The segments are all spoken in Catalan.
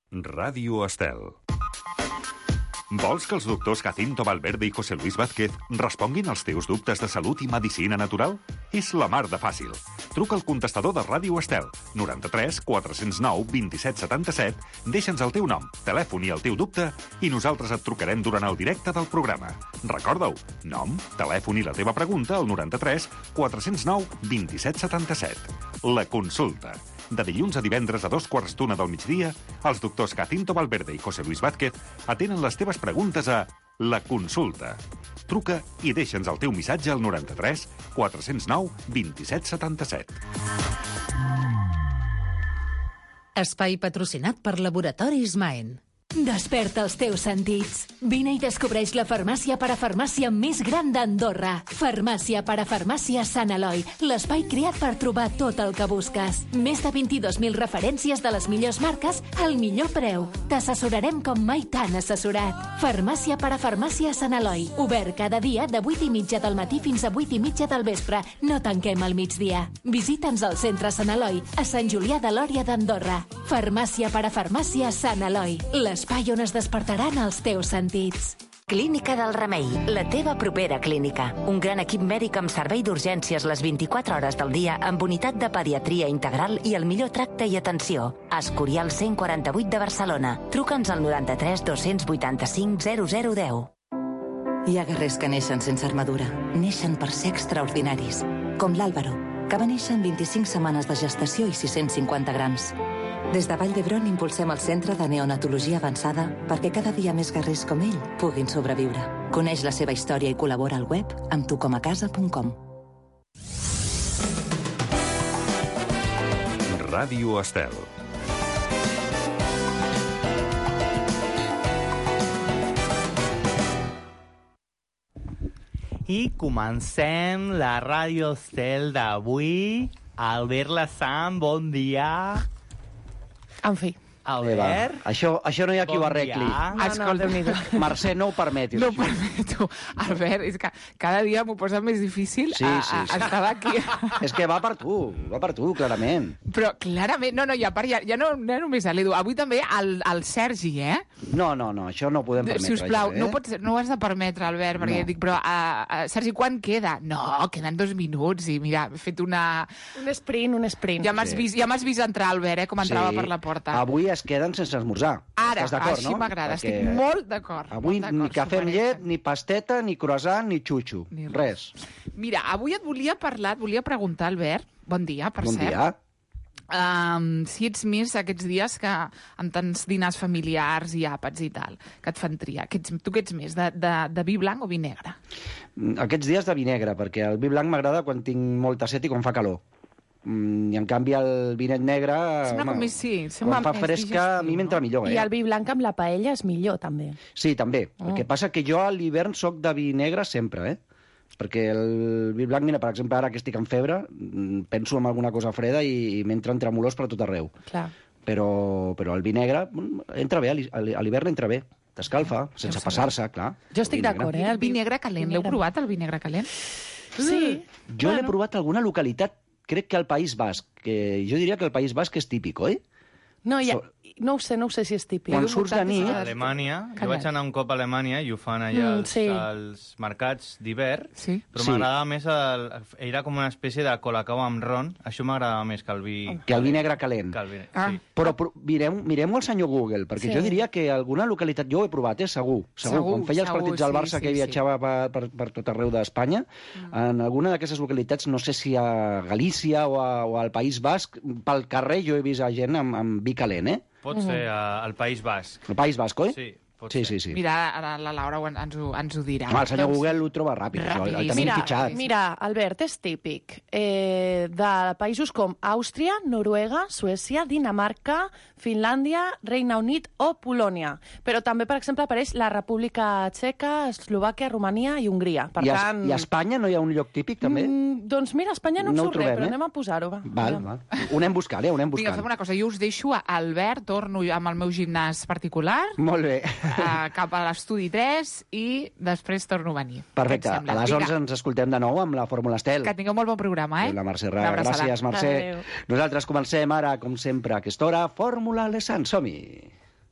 Ràdio Estel. Vols que els doctors Jacinto Valverde i José Luis Vázquez responguin als teus dubtes de salut i medicina natural? És la mar de fàcil. Truca al contestador de Ràdio Estel, 93 409 27 77, deixa'ns el teu nom, telèfon i el teu dubte i nosaltres et trucarem durant el directe del programa. Recorda-ho, nom, telèfon i la teva pregunta al 93 409 27 77. La consulta. De dilluns a divendres a 2:15 del migdia, els doctors Jacinto Valverde i José Luis Vázquez atenen les teves preguntes a La Consulta. Truca i deixa'ns el teu missatge al 93 409 27 77. Espai patrocinat per Laboratoris Maen. Desperta els teus sentits. Vine i descobreix la farmàcia parafarmàcia més gran d'Andorra. Farmàcia parafarmàcia Sant Eloi, l'espai creat per trobar tot el que busques. Més de 22.000 referències de les millors marques al millor preu. T'assessorarem com mai t'han assessorat. Farmàcia parafarmàcia Sant Eloi, obert cada dia de 8:30 del matí fins a 8:30 del vespre. No tanquem al migdia. Visita'ns al centre Sant Eloi, a Sant Julià de Lòria d'Andorra. Farmàcia parafarmàcia Sant Eloi, l'espai on es despertaran els teus sentits. Clínica del Remei, la teva propera clínica. Un gran equip mèdic amb servei d'urgències les 24 hores del dia amb unitat de pediatria integral i el millor tracte i atenció. Escorial 148 de Barcelona. Truca'ns al 93 285 0010. Hi ha guerrers que neixen sense armadura. Neixen per ser extraordinaris. Com l'Àlvaro, que va néixer en 25 setmanes de gestació i 650 grams. Des de Vall d'Hebron impulsem el Centre de Neonatologia Avançada perquè cada dia més guerrers com ell puguin sobreviure. Coneix la seva història i col·labora al web amb tucomacasa.com. Ràdio Estel. I comencem la Ràdio Estel d'avui. Albert Lassan, bon dia. En fi. Albert? Això no hi ha qui ho arregli. Escolta, Mercè, no ho permetis. No ho permeto. Albert, és que cada dia m'ho posa més difícil estar aquí. És que va per tu, clarament. Però clarament, i a part ja no només a l'Edu, avui també al Sergi, No, això no ho podem permetre. Sisplau, no ho has de permetre, Albert, perquè dic, però, Sergi, quan queda? No, queden 2 minuts i mira, he fet un sprint. Ja m'has vist entrar, Albert, com entrava per la porta. Avui es queden sense esmorzar. Ara, estàs d'acord, així m'agrada, estic molt d'acord. Avui ni cafè amb llet, ni pasteta, ni croissant, ni xutxo. Res. Mira, avui et volia preguntar, Albert, bon dia, per cert. Bon dia. Si ets més aquests dies que amb tants dinars familiars i àpats i tal, que et fan triar. Tu què ets més, de vi blanc o vi negre? Aquests dies de vi negre, perquè el vi blanc m'agrada quan tinc molta set i quan fa calor. I en canvi el vinet negre quan fa fresca a mi m'entra millor. I el vi blanc amb la paella és millor també. Sí, també. El que passa que jo a l'hivern soc de vi negre sempre, perquè el vi blanc, mira, per exemple, ara que estic en febre, penso en alguna cosa freda i m'entren tremolors per tot arreu. Clar. Però el vi negre entra bé, a l'hivern entra bé. T'escalfa, sense passar-se, clar. Jo estic d'acord, El vi negre calent, l'heu provat, el vi negre calent? Sí. Jo l'he provat a alguna localitat, crec que al País Basc, que jo diria que el País Basc és típic, oi? No ho sé si és típic. Quan surts de nit... A Alemanya, jo vaig anar un cop a Alemanya i ho fan allà als mercats d'hivern, però m'agradava més, era com una espècie de colacao amb ron, això m'agradava més que el vi... Que el vi negre calent. Però mirem-ho al senyor Google, perquè jo diria que alguna localitat, jo ho he provat, segur. Quan feia els partits del Barça que viatjava per tot arreu d'Espanya, en alguna d'aquestes localitats, no sé si a Galícia o al País Basc, pel carrer jo he vist gent amb vi calent, Pot ser al País Basc. El País Basc, oi? Sí. Sí. Mira, ara la Laura ens ho dirà. El senyor Google ho troba ràpid. El tenim fitxat. Mira, Albert, és típic de països com Àustria, Noruega, Suècia, Dinamarca, Finlàndia, Regne Unit o Polònia. Però també, per exemple, apareix la República Txeca, Eslovàquia, Romania i Hongria. I a Espanya no hi ha un lloc típic, també? Doncs mira, a Espanya no surt res, però anem a posar-ho. Val. Ho anem buscant, Vinga, fem una cosa. Jo us deixo a Albert, torno amb el meu gimnàs particular. Molt bé. Cap a l'estudi 3 i després torno a venir. Perfecte. A les 11 ens escoltem de nou amb la Fórmula Estel. Que tingueu molt bon programa, La Mercè Ra. Gràcies, Mercè. Nosaltres comencem ara, com sempre, a aquesta hora, Fórmula Lassan. Som-hi!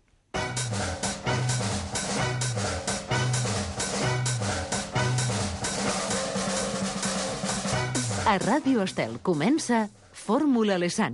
A Ràdio Estel comença Fórmula Lesan.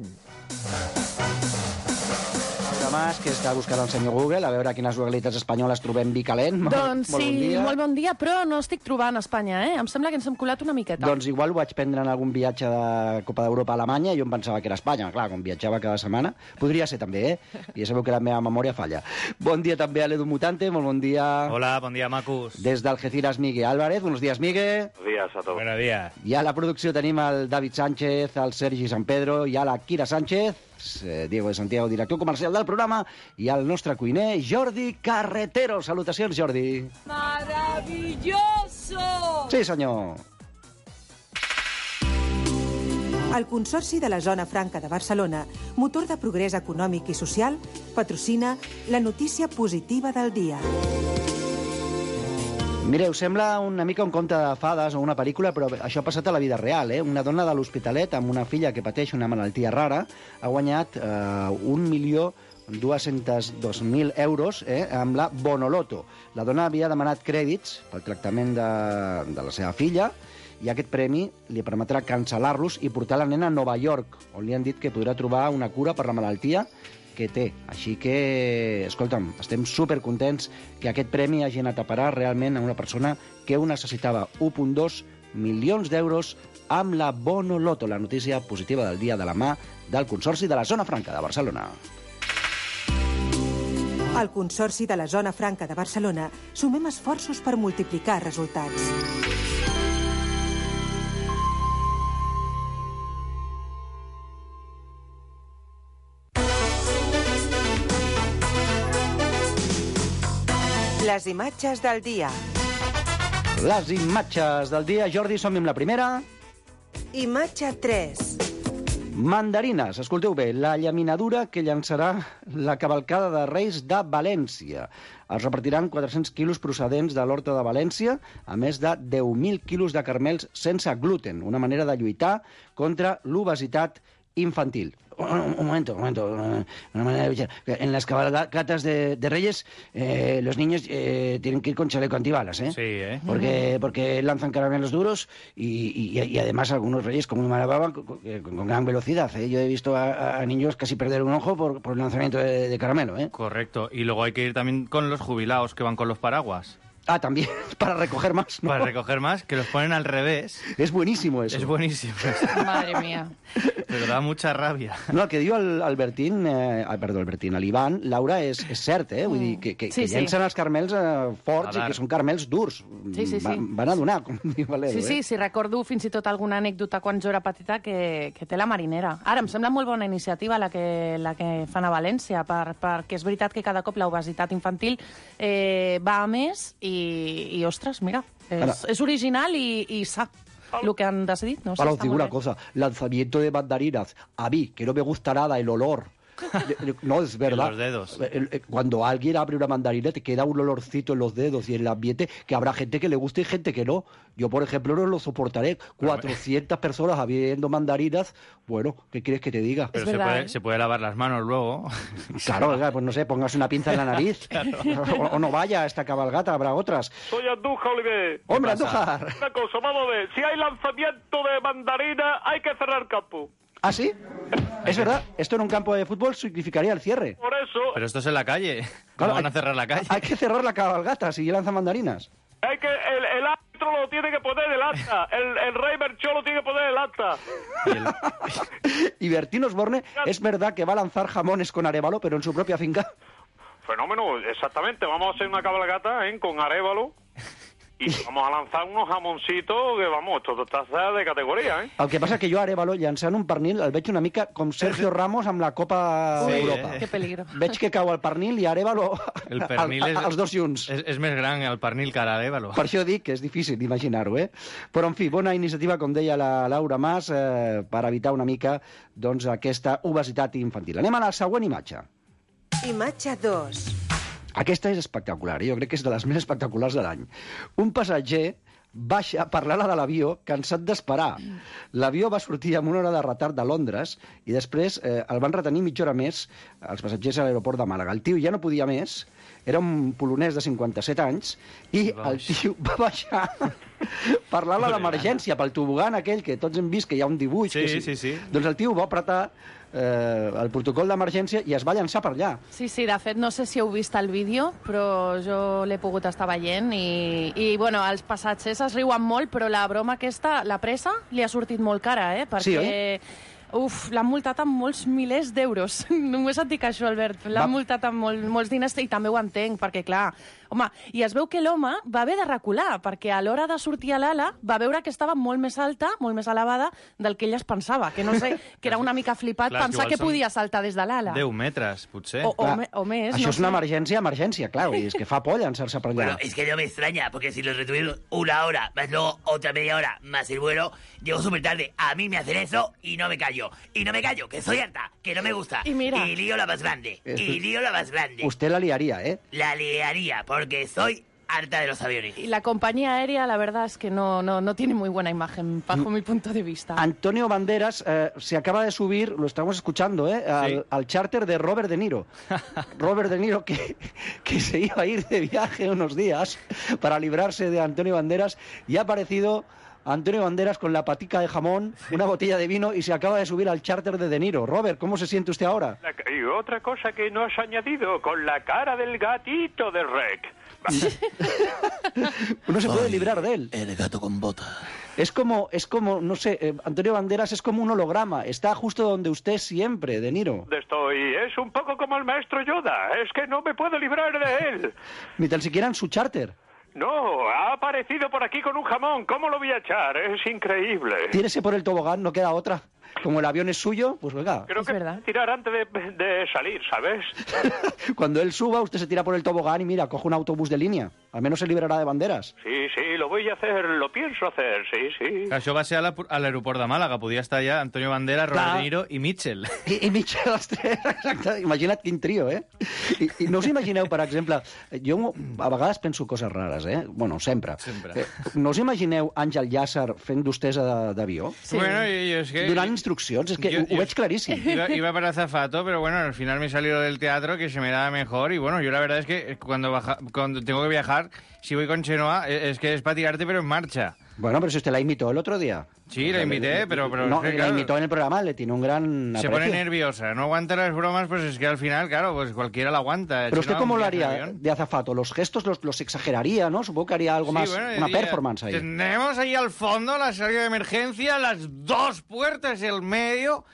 Mas, que està buscant el senyor Google, a veure quines localitats espanyoles trobem vi calent. Doncs sí, molt bon dia, però no estic trobant Espanya, Em sembla que ens hem colat una miqueta. Doncs igual ho vaig prendre en algun viatge de Copa d'Europa a Alemanya i jo em pensava que era Espanya. Clar, com viatjava cada setmana, podria ser també, Ja sabeu que la meva memòria falla. Bon dia també a l'Edu Mutante, molt bon dia. Hola, bon dia, macos. Des d'Algeciras, Miguel Álvarez. Buenos días, Miguel. Buenos días a todos. Buenos días. I a la producció tenim el David Sánchez, el Sergi San Pedro i a la Kira Sánchez, Diego de Santiago, director comercial del programa, i el nostre cuiner, Jordi Carretero. Salutacions, Jordi. Maravilloso! Sí, senyor. El Consorci de la Zona Franca de Barcelona, motor de progrés econòmic i social, patrocina la notícia positiva del dia. Mireu, sembla una mica un conte de fades o una pel·lícula, però això ha passat a la vida real, Una dona de l'Hospitalet amb una filla que pateix una malaltia rara ha guanyat 1.202.000 euros amb la Bonoloto. La dona havia demanat crèdits pel tractament de la seva filla i aquest premi li permetrà cancel·lar-los i portar la nena a Nova York, on li han dit que podrà trobar una cura per la malaltia que té. Així que, escolta'm, estem supercontents que aquest premi hagi anat a parar realment a una persona que ho necessitava. 1,2 milions d'euros amb la Bonoloto, la notícia positiva del dia de la mà del Consorci de la Zona Franca de Barcelona. Al Consorci de la Zona Franca de Barcelona sumem esforços per multiplicar resultats. Les imatges del dia. Les imatges del dia. Jordi, som amb la primera. Imatge 3. Mandarines. Escolteu bé, la llaminadura que llançarà la cavalcada de Reis de València. Es repartiran 400 quilos procedents de l'Horta de València, a més de 10.000 quilos de carmels sense gluten, una manera de lluitar contra l'obesitat infantil. Un momento. Una manera de luchar. En las cabalgatas de Reyes, los niños tienen que ir con chaleco antibalas, Sí, Porque lanzan caramelos duros y además algunos reyes, como malababan, con gran velocidad, Yo he visto a niños casi perder un ojo por el lanzamiento de caramelo, Correcto. Y luego hay que ir también con los jubilados que van con los paraguas. Ah, también, para recoger más, ¿no? Para recoger más, que los ponen al revés. Es buenísimo eso. Es buenísimo. Madre mía. Pero da mucha ràbia. No, el que diu l'Ivan, Laura, és cert, Vull dir que llencen els carmels forts i que són carmels durs. Sí. Van a donar, com diu Valero. Sí, recordo fins i tot alguna anècdota quan jo era petita que té la marinera. Ara, em sembla molt bona iniciativa la que fan a València, perquè és veritat que cada cop l'obesitat infantil va a més i ostres, mira, és original i sa lo que han decidit. No? Para os digo una cosa, lanzamiento de mandarinas, a mí, que no me gusta nada el olor. No, es verdad. En los dedos. Cuando alguien abre una mandarina te queda un olorcito en los dedos y en el ambiente que habrá gente que le guste y gente que no. Yo, por ejemplo, no lo soportaré. 400 personas abriendo mandarinas. Bueno, ¿qué quieres que te diga? Pero se puede lavar las manos luego. Claro, pues no sé, póngase una pinza en la nariz. Claro. O no vaya a esta cabalgata, habrá otras. Soy Andújar, Oliver. ¡Hombre, Andújar! Una cosa, vamos a ver. Si hay lanzamiento de mandarina, hay que cerrar el campo. ¿Ah, sí? Es verdad, esto en un campo de fútbol significaría el cierre. Por eso... Pero esto es en la calle. ¿Cómo van a cerrar la calle? Hay que cerrar la cabalgata si lanzan mandarinas. Hay que... El árbitro lo tiene que poner el acta. El rey Merchó lo tiene que poner el acta. Y Bertín Osborne, es verdad que va a lanzar jamones con arévalo, pero en su propia finca. Fenómeno, exactamente. Vamos a hacer una cabalgata con arévalo. Y vamos a lanzar unos jamoncitos que, vamos, esto está de categoria, El que passa que jo a Arévalo llançant un pernil el veig una mica com Sergio Ramos amb la Copa d'Europa. Que peligro. Veig que cau el pernil i Arévalo els dos junts. És més gran el pernil que l'Arévalo. Per això dic que és difícil d'imaginar-ho, Però, en fi, bona iniciativa, com deia la Laura Mas, per evitar una mica doncs, aquesta obesitat infantil. Anem a la següent imatge. Imatge 2. Aquesta és espectacular, jo crec que és de les més espectaculars de l'any. Un passatger baixa per l'ala de l'avió cansat d'esperar. L'avió va sortir amb una hora de retard de Londres i després el van retenir mitja hora més els passatgers a l'aeroport de Màlaga. El tio ja no podia més, era un polonès de 57 anys i el tio va baixar parlant de l'emergència, pel tobogan aquell que tots hem vist que hi ha un dibuix. Sí. Doncs el tio va apretar el protocol d'emergència i es va llançar per allà. Sí, de fet, no sé si heu vist el vídeo, però jo l'he pogut estar veient i bueno, els passatgers es riuen molt, però la broma aquesta, la presa, li ha sortit molt cara, perquè... Sí, oi? L'han multat amb molts milers d'euros. Només et dic això, Albert. L'han multat amb molts diners i també ho entenc, perquè, clar, home, i es veu que l'home va haver de recular, perquè a l'hora de sortir a l'ala va veure que estava molt més alta, molt més elevada del que ell es pensava, que no sé, que era una mica flipat pensar que podia saltar des de l'ala. 10 metres, potser. O més. Això és una emergència, claro, y es que fa por llançar-se per allà. Bueno, es que no me extraña, porque si los retuvieron 1 hora, más luego otra media hora, más el vuelo, llego súper tarde. A mí me hacen eso y no me callo. Y no me callo, que soy harta, que no me gusta. Y mira. Y lío la más grande. Usted la liaría, ¿eh? La liaría, porque soy harta de los aviones. Y la compañía aérea, la verdad es que no tiene muy buena imagen, bajo mi punto de vista. Antonio Banderas se acaba de subir, lo estamos escuchando, al charter de Robert De Niro. Robert De Niro que se iba a ir de viaje unos días para librarse de Antonio Banderas y ha aparecido Antonio Banderas con la patica de jamón, una botella de vino y se acaba de subir al charter de De Niro. Robert, ¿cómo se siente usted ahora? Y otra cosa que no has añadido, con la cara del gatito de Rec. No se puede librar de él. El gato con bota. Es como, no sé, Antonio Banderas es como un holograma. Está justo donde usted siempre, De Niro. Es un poco como el maestro Yoda. Es que no me puedo librar de él. Ni tan siquiera en su charter. No, ha aparecido por aquí con un jamón. ¿Cómo lo voy a echar? Es increíble. Tírese por el tobogán, no queda otra. Como el avión es suyo, pues venga. Creo que verdad. Tirar antes de salir, ¿sabes? Cuando él suba, usted se tira por el tobogán y mira, coge un autobús de línea. Al menos se librará de Banderas. Sí, lo voy a hacer, lo pienso hacer, sí. Això va ser a l'aeroport de Màlaga. Podia estar allà Antonio Banderas, Robert De Niro i Mitchell. I Mitchell, els tres, exacte. Imagina't quin trio, eh? I no us imagineu, per exemple, jo a vegades penso coses rares, eh? Bueno, sempre. No us imagineu Àngel Llàcer fent d'hostessa d'avió? Sí. Bueno, és que... Donant instruccions, és que ho veig claríssim. Iba para azafato, pero bueno, al final me salió del teatro que se me daba mejor y bueno, yo la verdad es que cuando tengo que viajar, si voy con Chenoa, es que es para tirarte pero en marcha. Bueno, pero si usted la imitó el otro día. Sí, la imité, pero no, es que, la imitó en el programa, le tiene un gran aprecio. Se pone nerviosa, no aguanta las bromas, pues es que al final, claro, pues cualquiera la aguanta. Pero usted, ¿cómo lo haría de azafato? ¿Los gestos los exageraría, no? Supongo que haría algo más, bueno, una performance ahí. Tenemos ahí al fondo la salida de emergencia, las 2 puertas, el medio...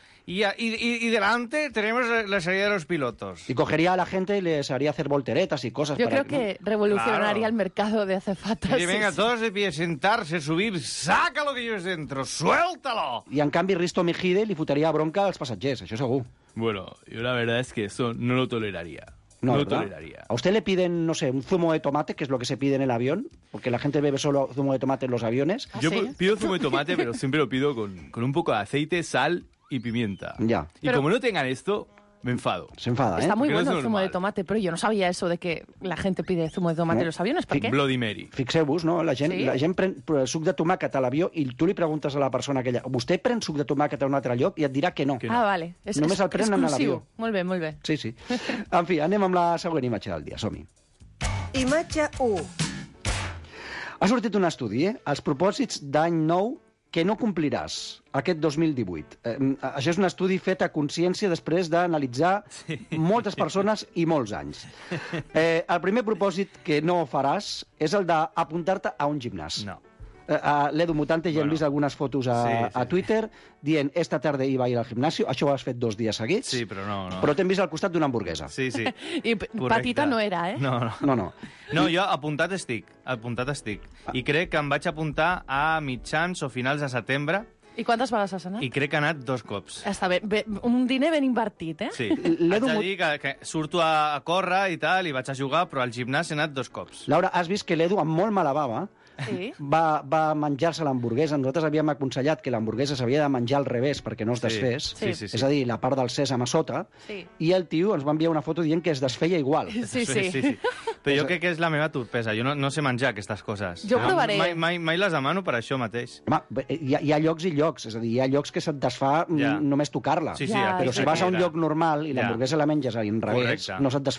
Y delante tenemos la salida de los pilotos. Y cogería a la gente y les haría hacer volteretas y cosas. Yo creo que revolucionaría el mercado de azafatas. Y venga, todos de pie, sentarse, subir, saca lo que lleves dentro, suéltalo. Y en canvi Risto Mejide li fotria bronca als passatgers, això segur. Bueno, yo la verdad es que eso no lo toleraría. No lo toleraría. ¿A usted le piden, no sé, un zumo de tomate, que es lo que se pide en el avión? Porque la gente bebe solo zumo de tomate en los aviones. Yo pido zumo de tomate, pero siempre lo pido con un poco de aceite, sal y pimienta. Ya. Y como no tengan esto, me enfado. Se enfada, ¿eh? Está muy bueno el zumo de tomate, pero yo no sabía eso de que la gente pide zumo de tomate en los aviones. ¿Por qué? Bloody Mary. Fixeu-vos, no? La gent pren suc de tomàquet a l'avió i tu li preguntes a la persona aquella, vostè pren suc de tomàquet a un altre lloc? I et dirà que no. Ah, vale. Només el prenen a l'avió. Molt bé, molt bé. Sí. En fi, anem amb la següent imatge del dia. Som-hi. Imatge 1. Ha sortit un estudi, Els propòsits d'any nou que no compliràs aquest 2018. Això és un estudi fet a consciència després d'analitzar moltes persones i molts anys. El primer propòsit que no faràs és el d'apuntar-te a un gimnàs. No. A l'Edu Mutante ja hem vist algunes fotos a Twitter dient esta tarde iba a ir al gimnasio. Això ho has fet 2 dies seguits. Sí, però no. Però t'hem vist al costat d'una hamburguesa. Sí. I petita no era, eh? No, jo apuntat estic. I crec que em vaig apuntar a mitjans o finals de setembre. I quantes vegades has anat? I crec que ha anat 2 cops. Està bé, un diner ben invertit, eh? Sí. Haig de dir que surto a córrer i tal, i vaig a jugar, però al gimnàs he anat 2 cops. Laura, has vist que l'Edu, amb molt mala bava, va menjar-se l'hamburguesa. Nosaltres havíem aconsellat que l'hamburguesa s'havia de menjar al revés perquè no es desfés. Sí. És a dir, la part del sèsam a sota. I el tio ens va enviar una foto dient que es desfeia igual. Sí. Però jo crec que és la meva torpesa. Jo no sé menjar aquestes coses. Jo provaré. Mai les demano per això mateix. Home, hi ha llocs i llocs. És a dir, hi ha llocs que se't desfà només tocar-la. Sí, però si vas a un lloc normal i l'hamburguesa la menges al revés, no se't desfà.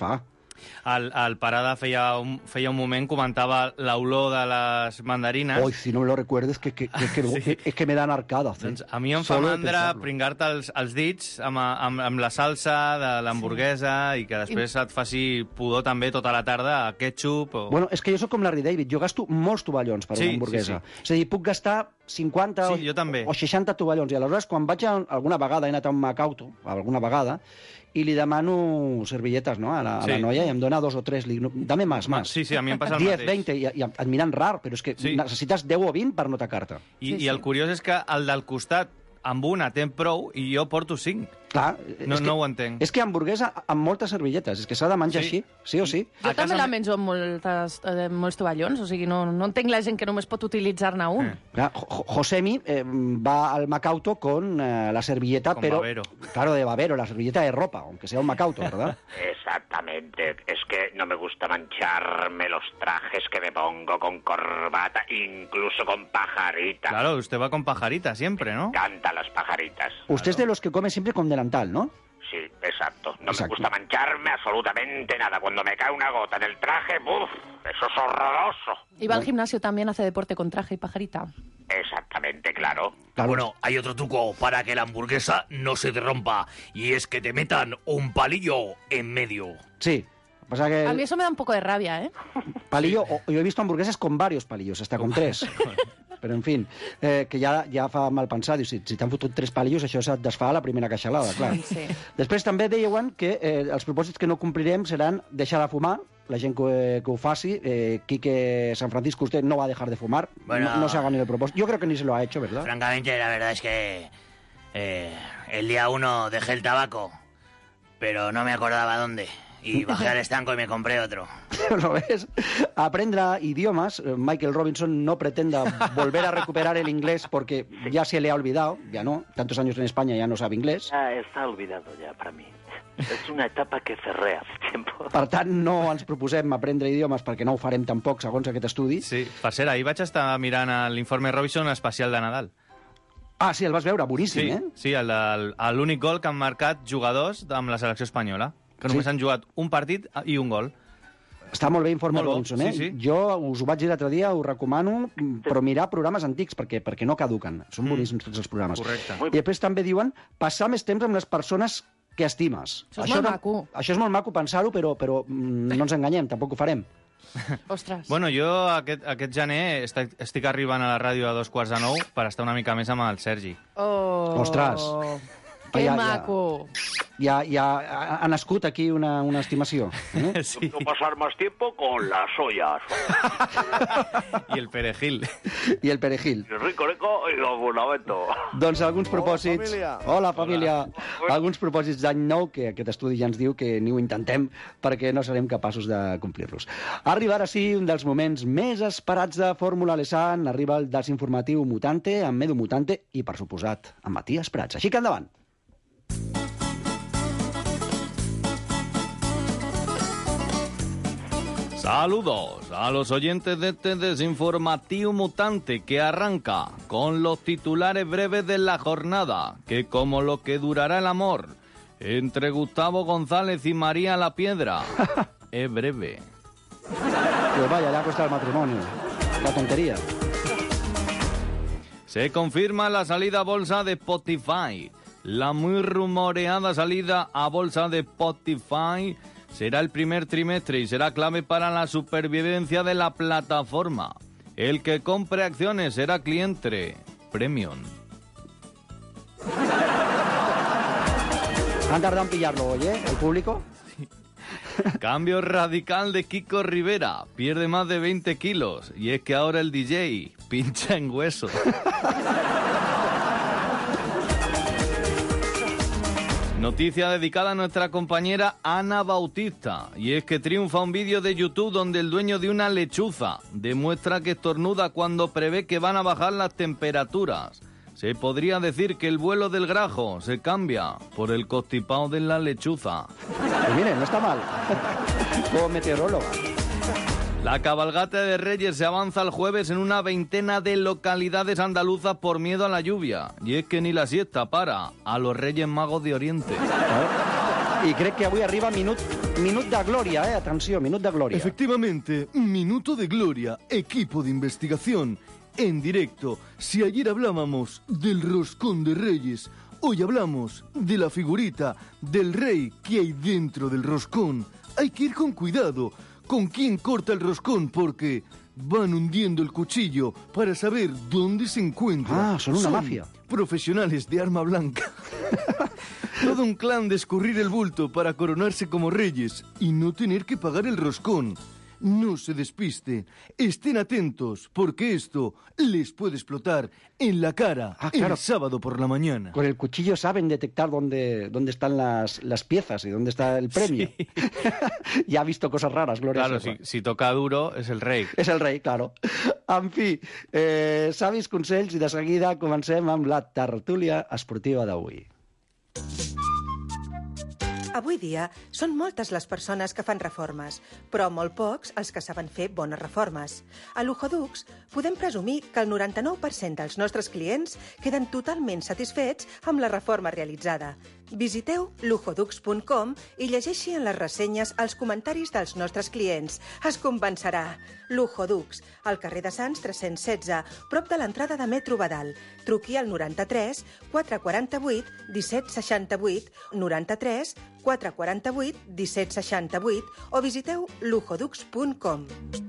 El Parada feia un moment, comentava l'olor de les mandarines. Oi, si no me lo recuerdes, que me dan arcadas. Doncs a mi em fa mandra pringar-te els dits amb la salsa de l'hamburguesa i que després et faci pudor també tota la tarda a ketchup. Bueno, és que jo sóc com Larry David, jo gasto molts tovallons per una hamburguesa. És a dir, puc gastar 50 o 60 tovallons. I aleshores, quan vaig alguna vegada, he anat a un Macauto, alguna vegada, i li demano servilletes, no?, a la noia, i em dona 2 o 3. Dame más. Sí, a mi em passa el 10, 20, i et miren rar, però és que necessites 10 o 20 per no tacar-te. I el curiós és que el del costat, amb una ten prou, i jo porto 5. Clar, no ho entenc. És que hamburguesa amb moltes servilletes, és que s'ha de menjar així, sí o sí. Jo també la menjo amb molts tovallons, o sigui, no entenc la gent que només pot utilitzar-ne un. Josemi va al Macauto con la servilleta, pero... Babero. Claro, de babero, la servilleta de ropa, aunque sea un Macauto, ¿verdad? Exactamente, es que no me gusta mancharme los trajes que me pongo con corbata, incluso con pajarita. Claro, usted va con pajarita siempre, ¿no? Me encantan las pajaritas. Usted es de los que come siempre con delantal, ¿no? Sí, exacto. No me gusta mancharme absolutamente nada. Cuando me cae una gota en el traje, ¡buf! Eso es horroroso. ¿Y va al gimnasio también, hace deporte con traje y pajarita? Exactamente, claro. Bueno, hay otro truco para que la hamburguesa no se te rompa, y es que te metan un palillo en medio. Sí. Pasa que a mí eso me da un poco de rabia, ¿eh? Palillo, yo he visto hamburguesas con varios palillos, hasta con 3. Però, en fi, que ja fa mal pensar. Diu, si t'han fotut 3 palillos, això se't desfà a la primera queixalada, clar. Sí. Després també deien que els propòsits que no complirem seran deixar de fumar, la gent que ho faci. Quique San Francisco, usted no va a dejar de fumar, bueno, no se haga ni el propósito. Yo creo que ni se lo ha hecho, ¿verdad? Francamente, la verdad es que el día 1 dejé el tabaco, pero no me acordaba dónde. Y bajé al estanco y me compré otro. ¿Lo ves? Aprender idiomas. Michael Robinson no pretenda volver a recuperar el inglés porque ya se le ha olvidado. Ya no. Tantos años en España ya no sabe inglés. Ya está olvidado ya para mí. És una etapa que cerré hace tiempo. Per tant, no ens proposem aprendre idiomes perquè no ho farem tampoc, segons aquest estudi. Sí, per cert, ahir vaig estar mirant l'informe Robinson especial de Nadal. Ah, sí, el vas veure, boníssim, Sí, l'únic gol que han marcat jugadors amb la selecció espanyola, que només han jugat un partit i un gol. Està molt bé informe Robinson, sí. Jo us ho vaig dir l'altre dia, ho recomano, però mirar programes antics, perquè no caduquen. Són boníssims tots els programes. Correcte. I després també diuen passar més temps amb les persones que estimes. Això és molt maco. Això és molt maco pensar-ho, però no ens enganyem, tampoc ho farem. Ostres. Bueno, jo aquest gener estic arribant a la ràdio a 2:45 per estar una mica més amb el Sergi. Oh. Ostres. Que maco. Ja ha nascut aquí una estimació. Sí. No pasar más tiempo con las ollas. I el perejil. I el perejil. El rico y lo fundamento. Doncs alguns propòsits... Hola, família. Alguns propòsits d'any nou, que aquest estudi ja ens diu que ni ho intentem perquè no serem capaços de complir-los. Arriba ara sí un dels moments més esperats de Fórmula Lesan. Arriba el desinformatiu Mutante, amb Edu Mutante i, per suposat, amb Matías Prats. Així que endavant. Saludos a los oyentes de este desinformativo mutante que arranca con los titulares breves de la jornada, que como lo que durará el amor entre Gustavo González y María La Piedra es breve. Pues vaya, le ha costado el matrimonio. La tontería. Se confirma la salida a bolsa de Spotify. La muy rumoreada salida a bolsa de Spotify será el primer trimestre y será clave para la supervivencia de la plataforma. El que compre acciones será cliente premium. Han tardado en pillarlo hoy, ¿El público? Cambio radical de Kiko Rivera. Pierde más de 20 kilos. Y es que ahora el DJ pincha en hueso. Noticia dedicada a nuestra compañera Ana Bautista, y es que triunfa un vídeo de YouTube donde el dueño de una lechuza demuestra que estornuda cuando prevé que van a bajar las temperaturas. Se podría decir que el vuelo del grajo se cambia por el constipado de la lechuza. Pues miren, no está mal. Como meteoróloga. La cabalgata de Reyes se avanza el jueves en una veintena de localidades andaluzas por miedo a la lluvia. Y es que ni la siesta para a los Reyes Magos de Oriente. I crec que avui arriba minut de glòria, atenció, minut de glòria. Efectivamente, minuto de gloria, equipo de investigación, en directo. Si ayer hablábamos del roscón de Reyes, hoy hablamos de la figurita del rey que hay dentro del roscón. Hay que ir con cuidado con quién corta el roscón porque van hundiendo el cuchillo para saber dónde se encuentra. Ah, son una mafia. Profesionales de arma blanca. Todo un clan de escurrir el bulto para coronarse como reyes y no tener que pagar el roscón. No se despisten, estén atentos, porque esto les puede explotar en la cara el sábado por la mañana. Con el cuchillo saben detectar dónde están las piezas y dónde está el premio. Sí. Ya ha visto cosas raras, Gloria. Claro, si toca duro, és el rei. És el rei, claro. En fi, savis consells i de seguida comencem amb la tertúlia esportiva d'avui. Avui dia són moltes les persones que fan reformes, però molt pocs els que saben fer bones reformes. A Luxodux podem presumir que el 99% dels nostres clients queden totalment satisfets amb la reforma realitzada. Visiteu luxodux.com i llegeixi en les ressenyes els comentaris dels nostres clients. Es convencerà. Luxodux, al carrer de Sants 316, prop de l'entrada de Metro Badal. Truqui al 93 448 1768, 93 448 1768 o visiteu luxodux.com.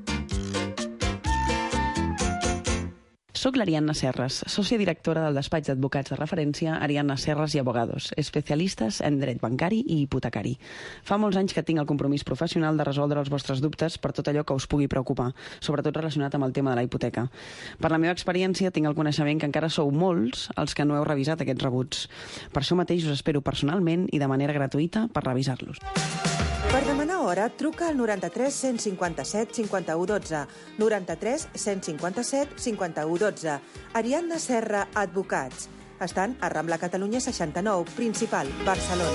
Soc l'Ariadna Serras, sòcia directora del despatx d'advocats de referència Ariadna Serras i Abogados, especialistes en dret bancari i hipotecari. Fa molts anys que tinc el compromís professional de resoldre els vostres dubtes per tot allò que us pugui preocupar, sobretot relacionat amb el tema de la hipoteca. Per la meva experiència tinc el coneixement que encara sou molts els que no heu revisat aquests rebuts. Per això mateix us espero personalment i de manera gratuïta per revisar-los. Per demanar hora, truca al 93 157 51 12, 93 157 51 12. Ariadna Serra Advocats. Estan a Rambla Catalunya 69, Principal, Barcelona.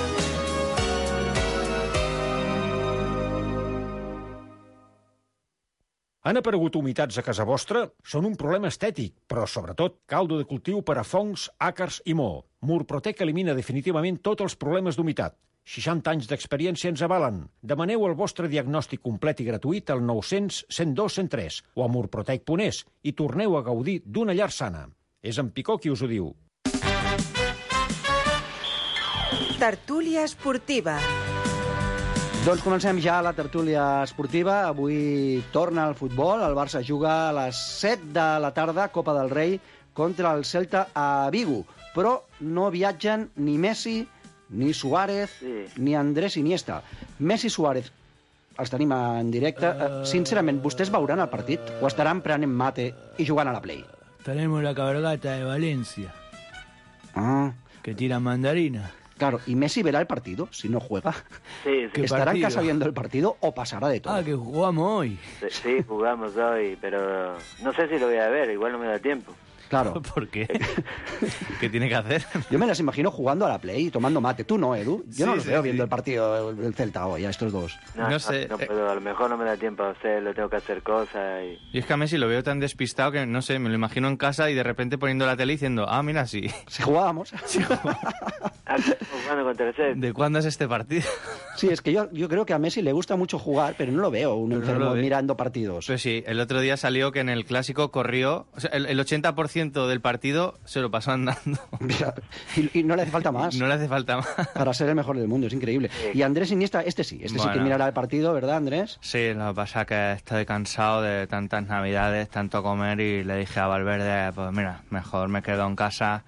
Han aparegut humitats a casa vostra? Són un problema estètic, però sobretot caldo de cultiu per a fongs, àcars i moho. Murprotec elimina definitivament tots els problemes d'humitat. 60 anys d'experiència ens avalen. Demaneu el vostre diagnòstic complet i gratuït al 900 102 103 o a murprotec.es i torneu a gaudir d'una llar sana. És en Picó qui us ho diu. Tertúlia esportiva. Doncs comencem ja la tertúlia esportiva. Avui torna el futbol. El Barça juga a les 7 de la tarda, Copa del Rei, contra el Celta a Vigo. Però no viatgen ni Messi, ni Suárez, ni Andrés Iniesta. Messi i Suárez els tenim en directe. Sincerament, vostès veuran el partit o estaran prenent mate i jugant a la Play? Tenemos la cabalgata de Valencia. Que tira mandarina. Claro, ¿y Messi verá el partido si no juega? Sí. ¿Estará en casa viendo el partido o pasará de todo? Que jugamos hoy. Sí, jugamos hoy, pero no sé si lo voy a ver, igual no me da tiempo. Claro. ¿Por qué? ¿Qué tiene que hacer? Yo me las imagino jugando a la Play y tomando mate. Tú no, Edu. Yo no los veo viendo el partido del Celta hoy, a estos dos. No sé. No puedo, a lo mejor no me da tiempo a hacerlo, tengo que hacer cosas. Y es que a Messi lo veo tan despistado que, no sé, me lo imagino en casa y de repente poniendo la tele diciendo, mira, sí. Si jugábamos. Jugando contra el Celta. ¿De cuándo es este partido? Sí, es que yo creo que a Messi le gusta mucho jugar, pero no lo veo un enfermo mirando partidos. Pues sí, el otro día salió que en el Clásico corrió, o sea, el 80% del partido se lo pasó andando. Mira, y no le hace falta más. No le hace falta más. Para ser el mejor del mundo, es increíble. Y Andrés Iniesta, este sí que mirará el partido, ¿verdad, Andrés? Sí, lo que pasa es que estoy cansado de tantas navidades, tanto comer, y le dije a Valverde, pues mira, mejor me quedo en casa.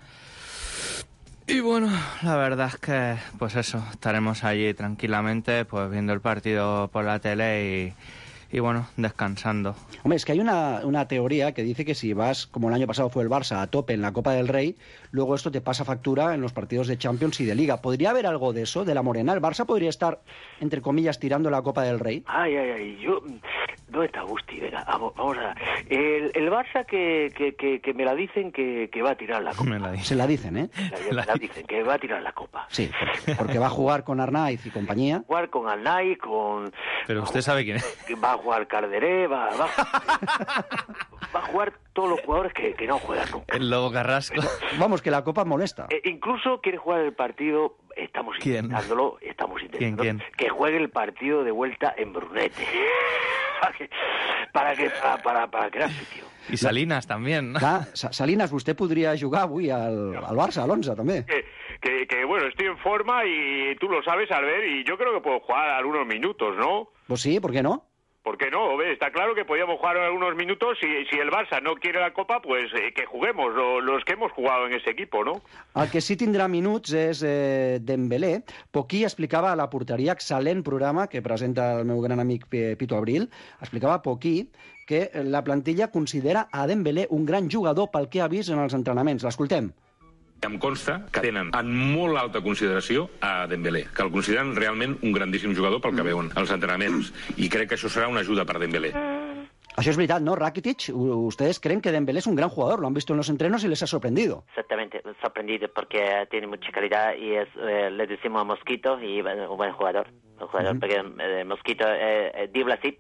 Y bueno, la verdad es que, pues eso, estaremos allí tranquilamente, pues viendo el partido por la tele y bueno, descansando. Hombre, es que hay una teoría que dice que si vas, como el año pasado fue el Barça, a tope en la Copa del Rey, luego esto te pasa factura en los partidos de Champions y de Liga. ¿Podría haber algo de eso, de la morena? ¿El Barça podría estar, entre comillas, tirando la Copa del Rey? Yo... ¿Dónde está Gusti? Venga, vamos a... El Barça que me la dicen que va a tirar la Copa. Se la dicen, ¿eh? Me la dicen, que va a tirar la Copa. Sí, porque va a jugar con Arnaiz y compañía. Va a jugar con Arnaiz, Pero usted sabe quién es. Va a jugar Carderé, va a jugar todos los jugadores que no juegan nunca. El Lobo Carrasco. Vamos, que la Copa molesta. Incluso quiere jugar el partido estamos ¿Quién? intentándolo, ¿Quién? que juegue el partido de vuelta en Brunete. para crear sitio. I Salinas, también. Clar, Salinas, vostè podria jugar avui al Barça, a l'11, també. Que bueno, estoy en forma y tú lo sabes, Albert, y yo creo que puedo jugar algunos minutos, ¿no? Pues sí, ¿por qué no? ¿Por qué no? Está claro que podíamos jugar algunos minutos. Si el Barça no quiere la Copa, pues que juguemos los que hemos jugado en ese equipo, ¿no? El que sí tindrà minuts és Dembélé. Poquí explicava a la porteria, excel·lent programa que presenta el meu gran amic Pito Abril, explicava Poquí que la plantilla considera a Dembélé un gran jugador pel que ha vist en els entrenaments. L'escoltem. Em consta que tenen en molt alta consideració a Dembélé, que el consideren realment un grandíssim jugador pel que veuen als entrenaments, i crec que això serà una ajuda per Dembélé. Això es veritat, ¿no? Rakitic, ustedes creen que Dembélé es un gran jugador, lo han visto en los entrenos y les ha sorprendido. Exactamente, sorprendido porque tiene mucha calidad y le decimos Mosquito y un buen jugador. Porque Mosquito dribla así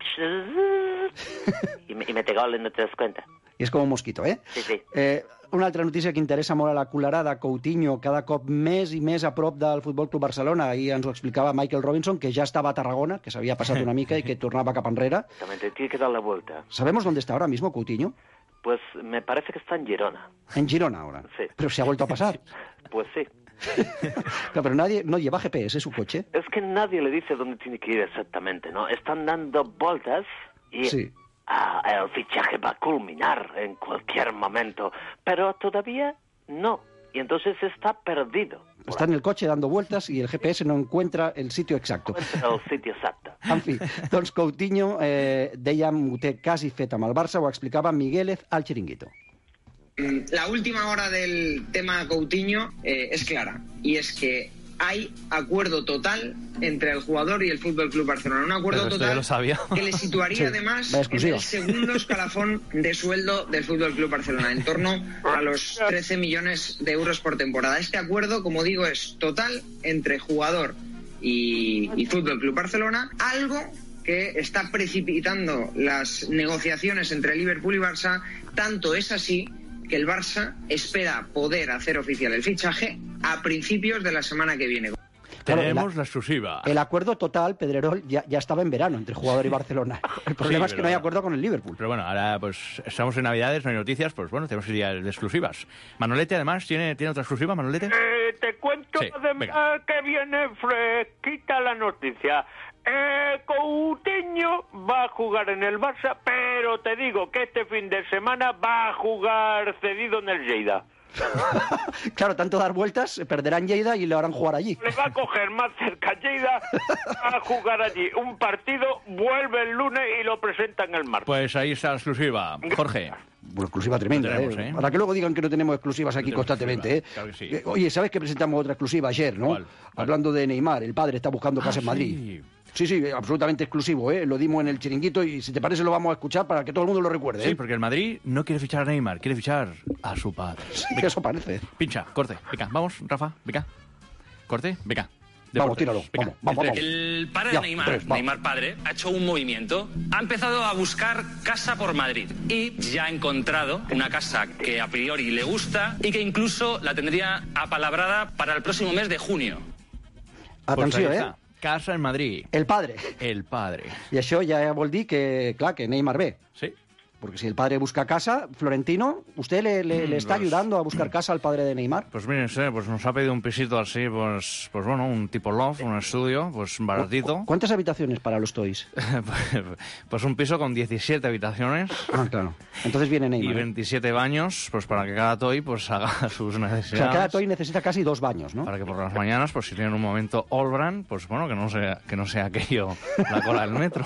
y mete gol y no te das cuenta. I és com un mosquito, eh? Sí. Una altra notícia que interessa molt a la culerada, Coutinho cada cop més i més a prop del Futbol Club Barcelona. Ahir ens ho explicava Michael Robinson, que ja estava a Tarragona, que s'havia passat una mica i que tornava cap enrere. Exactamente, tiene que dar la vuelta. ¿Sabemos dónde está ahora mismo Coutinho? Pues me parece que está en Girona. En Girona ahora. Sí. Pero se ha vuelto a pasar. Pues sí. Claro, pero nadie no lleva GPS su coche. Es que nadie le dice dónde tiene que ir exactamente, ¿no? Están dando vueltas y sí. El fichaje va a culminar en cualquier momento, pero todavía no. Y entonces está perdido. Está en el coche dando vueltas y el GPS no encuentra el sitio exacto. El sitio exacto. En fi, doncs Coutinho, dèiem, ho té quasi fet amb el Barça, ho explicava Miguélez al Chiringuito. La última hora del tema Coutinho es clara, y es que hay acuerdo total entre el jugador y el Fútbol Club Barcelona. Un acuerdo total que le situaría sí, además en el segundo escalafón de sueldo del Fútbol Club Barcelona, en torno a los 13 millones de euros por temporada. Este acuerdo, como digo, es total entre jugador y Fútbol Club Barcelona, algo que está precipitando las negociaciones entre Liverpool y Barça. Tanto es así que el Barça espera poder hacer oficial el fichaje a principios de la semana que viene. Tenemos la exclusiva. El acuerdo total, Pedrerol, ya estaba en verano entre jugador y Barcelona. El problema es que no hay acuerdo con el Liverpool. Pero bueno, ahora pues estamos en Navidades, no hay noticias, pues bueno, tenemos día de exclusivas. Manolete, además, ¿tiene otra exclusiva, Manolete? Te cuento sí, además que viene fresquita la noticia. Coutinho va a jugar en el Barça, pero te digo que este fin de semana va a jugar cedido en el Lleida. Claro, tanto dar vueltas, perderán Lleida y le harán jugar allí. Le va a coger más cerca Lleida, va a jugar allí un partido, vuelve el lunes y lo presentan el martes. Pues ahí está la exclusiva, Jorge. Una exclusiva tremenda, tenemos, Para que luego digan que no tenemos exclusivas aquí constantemente, exclusiva, claro que sí. Oye, ¿sabes que presentamos otra exclusiva ayer, no? ¿Cuál? Hablando de Neymar, el padre está buscando casa en Madrid. Sí, absolutamente exclusivo, Lo dimos en el Chiringuito y si te parece lo vamos a escuchar para que todo el mundo lo recuerde, Sí, porque el Madrid no quiere fichar a Neymar, quiere fichar a su padre. Sí, eso parece. Pincha, corte, venga, vamos, Rafa, venga. Corte, venga. Vamos, tíralo, vamos. El padre de Neymar, Neymar padre, ha hecho un movimiento. Ha empezado a buscar casa por Madrid y ya ha encontrado una casa que a priori le gusta y que incluso la tendría apalabrada para el próximo mes de junio. Atenció, pues Casa en Madrid. El padre. El padre. I això ja vol dir que, clar, que Neymar ve. Sí. Porque si el padre busca casa, Florentino, ¿usted le está ayudando a buscar casa al padre de Neymar? Pues miren, pues nos ha pedido un pisito así, pues bueno, un tipo loft, un estudio, pues baratito. ¿Cuántas habitaciones para los toys? Pues un piso con 17 habitaciones. Ah, claro. Entonces viene Neymar. Y 27 baños, pues para que cada toy pues haga sus necesidades. O sea, cada toy necesita casi 2 baños, ¿no? Para que por las mañanas, pues si tienen un momento Olbran, pues bueno, que no sea aquello la cola del metro.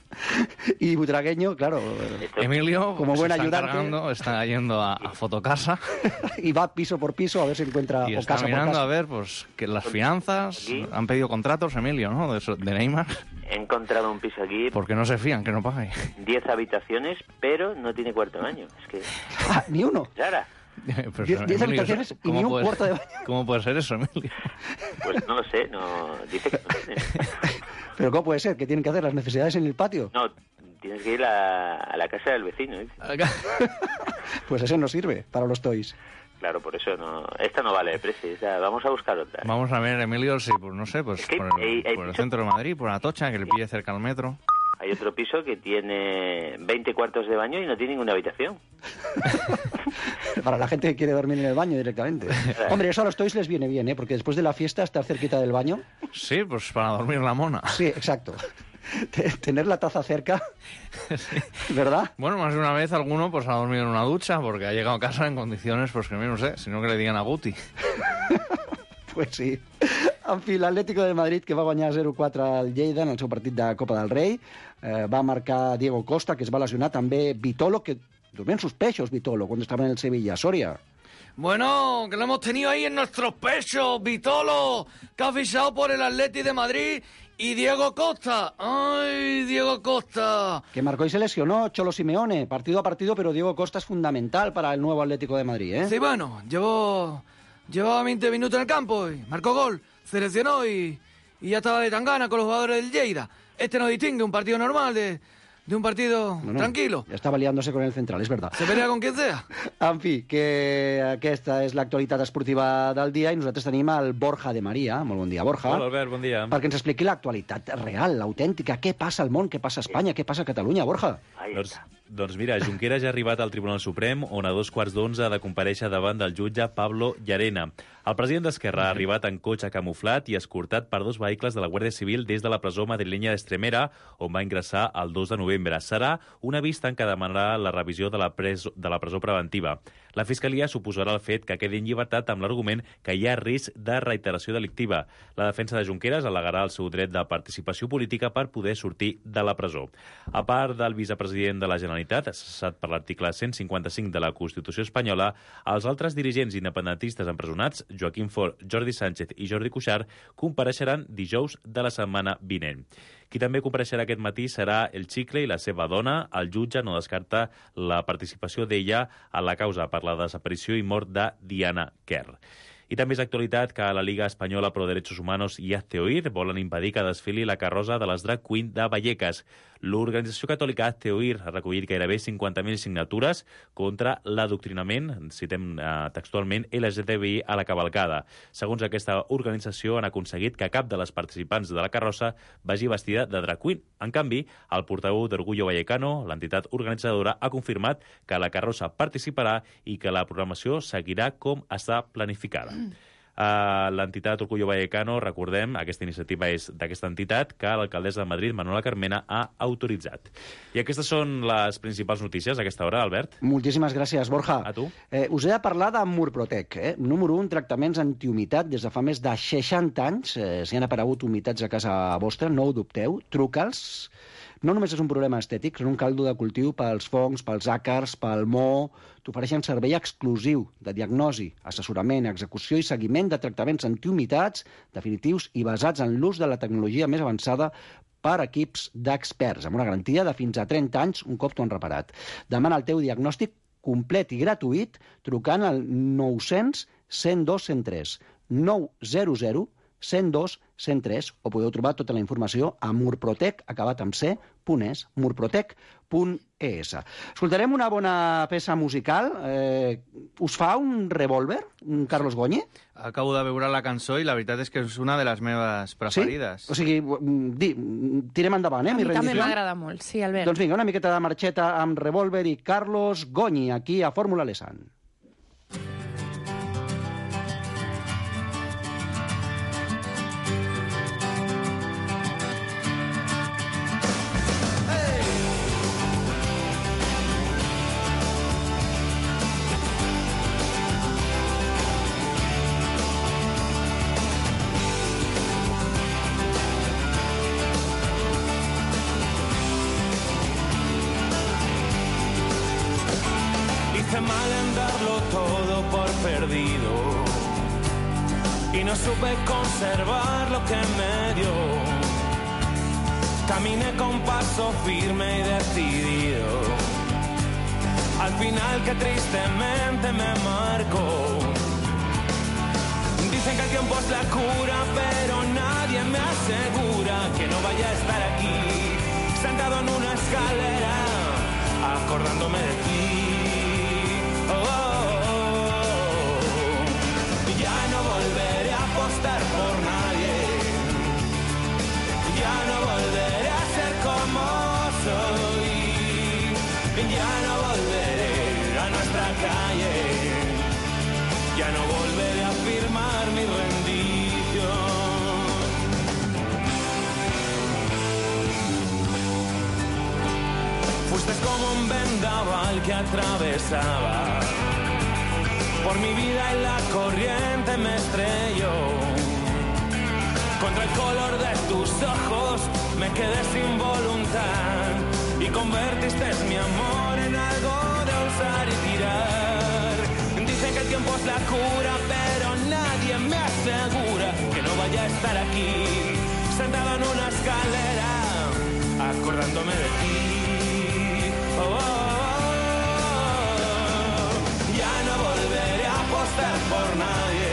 Y Butragueño, claro. Emilio, como buen ayudante, está yendo a Fotocasa. Y va piso por piso a ver si encuentra y o está casa mirando por casa. A ver, pues que las finanzas ¿Aquí? Han pedido contratos, Emilio, ¿no? De Neymar. He encontrado un piso aquí. Porque no se fían, que no pague. 10 habitaciones, pero no tiene cuarto de baño. Es que... ni uno. Claro. 10 habitaciones y ni un cuarto de baño. ¿Cómo puede ser eso, Emilio? Pues no lo sé, no dice que no tiene. ¿Pero cómo puede ser? ¿Que tienen que hacer las necesidades en el patio? No, tienes que ir a la casa del vecino. ¿Eh? Pues ese no sirve para los toys. Claro, por eso no. Esta no vale el precio. Vamos a buscar otra. Vamos a ver, Emilio, si, pues no sé, pues por el centro de Madrid, por Atocha, que le pille cerca al metro. Hay otro piso que tiene 20 cuartos de baño y no tiene ninguna habitación. Para la gente que quiere dormir en el baño directamente. Hombre, eso a los toys les viene bien, ¿eh? Porque después de la fiesta, estar cerquita del baño... Sí, pues para dormir la mona. Sí, exacto. Tener la taza cerca, sí. ¿Verdad? Bueno, más de una vez alguno pues ha dormido en una ducha porque ha llegado a casa en condiciones, pues que no sé, sino que le digan a Guti. Pues sí. En fi, l'Atlético de Madrid, que va guanyar 0-4 al Lleida en el seu partit de Copa del Rei, va marcar Diego Costa, que es va lesionar, també Vitolo, que durmien sus pechos, Vitolo, cuando estaba en el Sevilla. Soria. Bueno, que lo hemos tenido ahí en nuestros pechos, Vitolo, que ha fichado por el Atleti de Madrid, y Diego Costa. ¡Ay, Diego Costa! Que marcó y se lesionó Cholo Simeone, partido a partido, pero Diego Costa es fundamental para el nuevo Atlético de Madrid, ¿eh? Sí, bueno, llevaba 20 minutos en el campo y marcó gol, se lesionó y ya estaba de tangana con los jugadores del Lleida. Este no distingue un partido normal de un partido tranquilo. Ja estava liant-se con el central, és verdad. Se pelea con quien sea. En fi, que aquesta és l'actualitat esportiva del dia i nosaltres tenim el Borja de Maria. Molt bon dia, Borja. Hola, Albert, bon dia. Perquè ens expliqui l'actualitat real, l'autèntica. Què passa al món, què passa a Espanya, què passa a Catalunya, Borja? Doncs mira, Junqueras ja ha arribat al Tribunal Suprem, on a 2:15 ha de comparèixer davant del jutge Pablo Llarena. El president d'Esquerra ha arribat en cotxe camuflat i escortat per 2 vehicles de la Guàrdia Civil des de la presó madrilenya d'Estremera, on va ingressar el 2 de novembre. Serà una vista en què demanarà la revisió de la presó preventiva. La Fiscalia suposarà el fet que quedi en llibertat amb l'argument que hi ha risc de reiteració delictiva. La defensa de Junqueras al·legarà el seu dret de participació política per poder sortir de la presó. A part del vicepresident de la Generalitat, cessat per l'article 155 de la Constitució espanyola, els altres dirigents independentistes empresonats, Joaquim Forn, Jordi Sánchez i Jordi Cuixart, compareixeran dijous de la setmana vinent. Qui també compareixerà aquest matí serà el Chicle i la seva dona. El jutge no descarta la participació d'ella en la causa per la desaparició i mort de Diana Kerr. I també és actualitat que la Liga Espanyola Pro Derechos Humanos i Hazte Oír volen impedir que desfili la carrossa de les drag queen de Vallecas. L'organització catòlica Hazte Oír ha recollit gairebé 50.000 signatures contra l'adoctrinament, citem textualment, LGTBI a la cavalcada. Segons aquesta organització, han aconseguit que cap de les participants de la carrossa vagi vestida de drag queen. En canvi, el portaveu d'Orgullo Vallecano, l'entitat organitzadora, ha confirmat que la carrossa participarà i que la programació seguirà com està planificada. L'entitat Orgullo Vallecano, recordem, aquesta iniciativa és d'aquesta entitat que l'alcaldessa de Madrid, Manuela Carmena, ha autoritzat. I aquestes són les principals notícies a aquesta hora, Albert. Moltíssimes gràcies, Borja. A tu. Us he de parlar de Murprotec. Número 1, tractaments antihumitat. Des de fa més de 60 anys, si han aparegut humitats a casa vostra, no ho dubteu, truca'ls. No només és un problema estètic, és un caldo de cultiu pels fongs, pels àcars, pel moho. T'ofereixen servei exclusiu de diagnosi, assessorament, execució i seguiment de tractaments antihumitats definitius i basats en l'ús de la tecnologia més avançada per equips d'experts, amb una garantia de fins a 30 anys un cop t'ho han reparat. Demana el teu diagnòstic complet i gratuït trucant al 900 102 103 900 102 103, o podeu trobar tota la informació a Murprotec, acabat amb c.es, murprotec.es. Escoltarem una bona peça musical. Us fa un revòlver, un Carlos Goñi? Acabo de veure la cançó i la veritat és que és una de les meves preferides. Sí? O sigui, tirem endavant, A mi també m'agrada molt, sí, Albert. Doncs vinga, una miqueta de marxeta amb revòlver i Carlos Goñi, aquí a Fórmula Lesan. Y no supe conservar lo que me dio. Caminé con paso firme y decidido. Al final que tristemente me marcó. Dicen que el tiempo es la cura, pero nadie me asegura que no vaya a estar aquí, sentado en una escalera, acordándome de ti. Oh, oh, oh. Ya no volveré a nuestra calle, ya no volveré a firmar mi rendición. Fuiste como un vendaval que atravesaba por mi vida y la corriente me estrelló. Contra el color de tus ojos me quedé sin voluntad y convertiste mi amor en algo de usar y tirar. Dicen que el tiempo es la cura, pero nadie me asegura que no vaya a estar aquí, sentado en una escalera, acordándome de ti. Oh, oh, oh. Ya no volveré a apostar por nadie,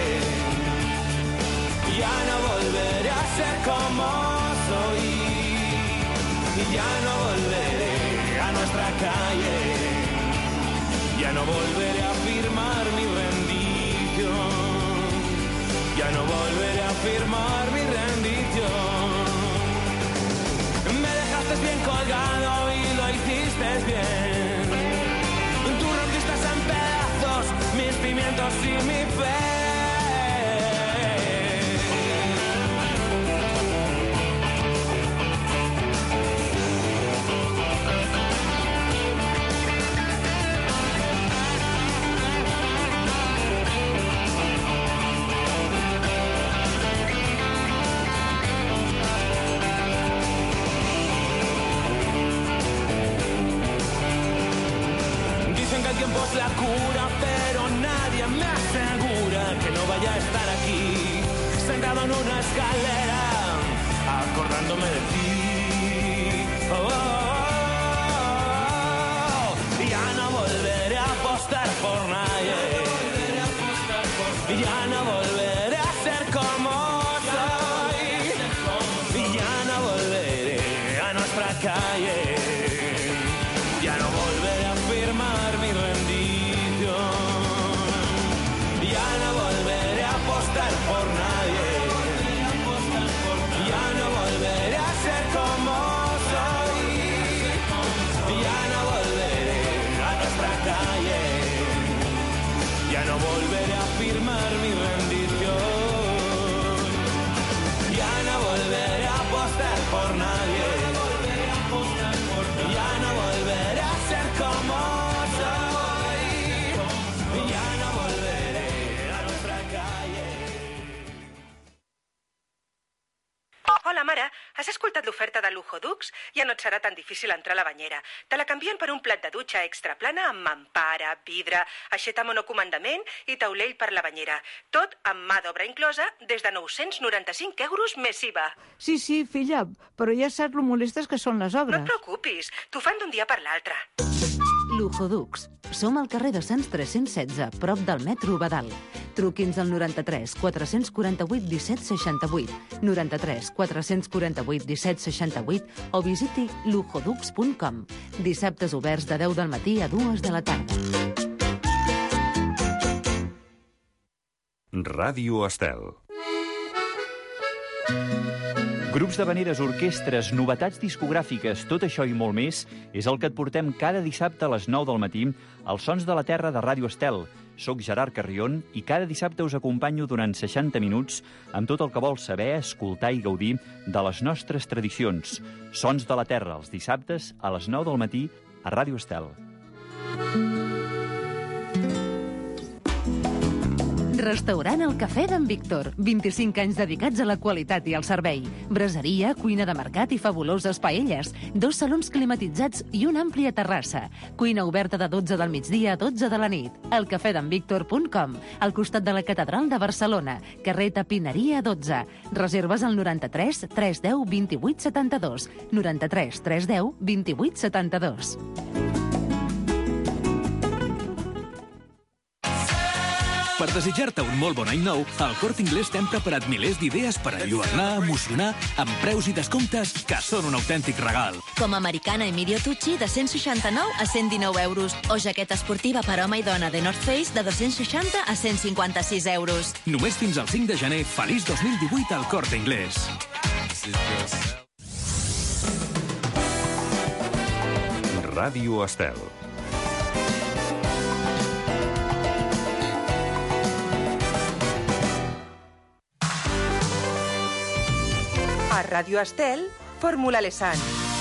ya no volveré a ser como soy, y ya no volveré a nuestra calle, ya no volveré a firmar mi rendición, ya no volveré a firmar mi rendición. Me dejaste bien colgado y lo hiciste bien, tú rompiste en pedazos mis pimientos y mi fe. El tiempo es la cura, pero nadie me asegura que no vaya a estar aquí, sentado en una escalera, acordándome de ti. Oh, oh, oh. Ya no volveré a apostar por nadie, ya no volveré a ser como soy, ya no volveré a nuestra calle, ya no volveré a firmar mi rendición, ya no volveré a apostar por nadie, ya no volveré a ser como soy, ya no volveré a nuestra calle, ya no volveré a firmar mi rendición, ya no volveré a apostar por nadie, ya no volveré a ser como soy, ya no volveré a nuestra calle. Hola, mare, has escoltat l'oferta de Lujo Dux? Ja no et serà tan difícil entrar a la banyera. Te la canvien per un plat de dutxa extra plana amb mampara, vidre, aixeta monocomandament i taulell per la banyera. Tot amb mà d'obra inclosa des de 995 euros més IVA. Sí, sí, filla, però ja saps lo molestes que són les obres. No et preocupis, t'ho fan d'un dia per l'altre. Lujo Dux. Som al carrer de Sants 316, prop del metro Badal. Truqui'ns al 93 448 17 68, 93 448 17 68 o visiti lujodux.com. Dissabtes oberts de 10 del matí a 2 de la tarda. Ràdio Estel. Grups d'havaneres, orquestres, novetats discogràfiques, tot això i molt més és el que et portem cada dissabte a les 9 del matí als Sons de la Terra de Ràdio Estel. Soc Gerard Carrion i cada dissabte us acompanyo durant 60 minuts amb tot el que vols saber, escoltar i gaudir de les nostres tradicions. Sons de la Terra, els dissabtes a les 9 del matí a Ràdio Estel. Restaurant El Cafè d'en Víctor. 25 anys dedicats a la qualitat i al servei. Braseria, cuina de mercat i fabuloses paelles. 2 salons climatitzats i una àmplia terrassa. Cuina oberta de 12 del migdia a 12 de la nit. elcafedenvictor.com, al costat de la Catedral de Barcelona. Carrer Tapineria 12. Reserves al 93 310 28 72. 93 310 28 72. Per desitjar-te un molt bon any nou, al Corte Inglés t'hem preparat milers d'idees per enlluernar, emocionar, amb preus i descomptes que són un autèntic regal. Com americana i Mirio Tucci de 169 a 119 euros. O jaqueta esportiva per home i dona de North Face de 260 a 156 euros. Només fins al 5 de gener. Feliç 2018 al Corte Inglés. Ràdio Estel. Radio Estel, Fórmula Lesan.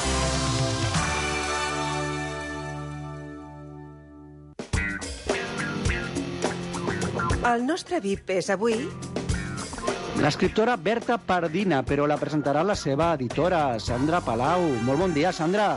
El nostre VIP és avui... L'escriptora Berta Pardina, però la presentarà la seva editora, Sandra Palau. Molt bon dia, Sandra.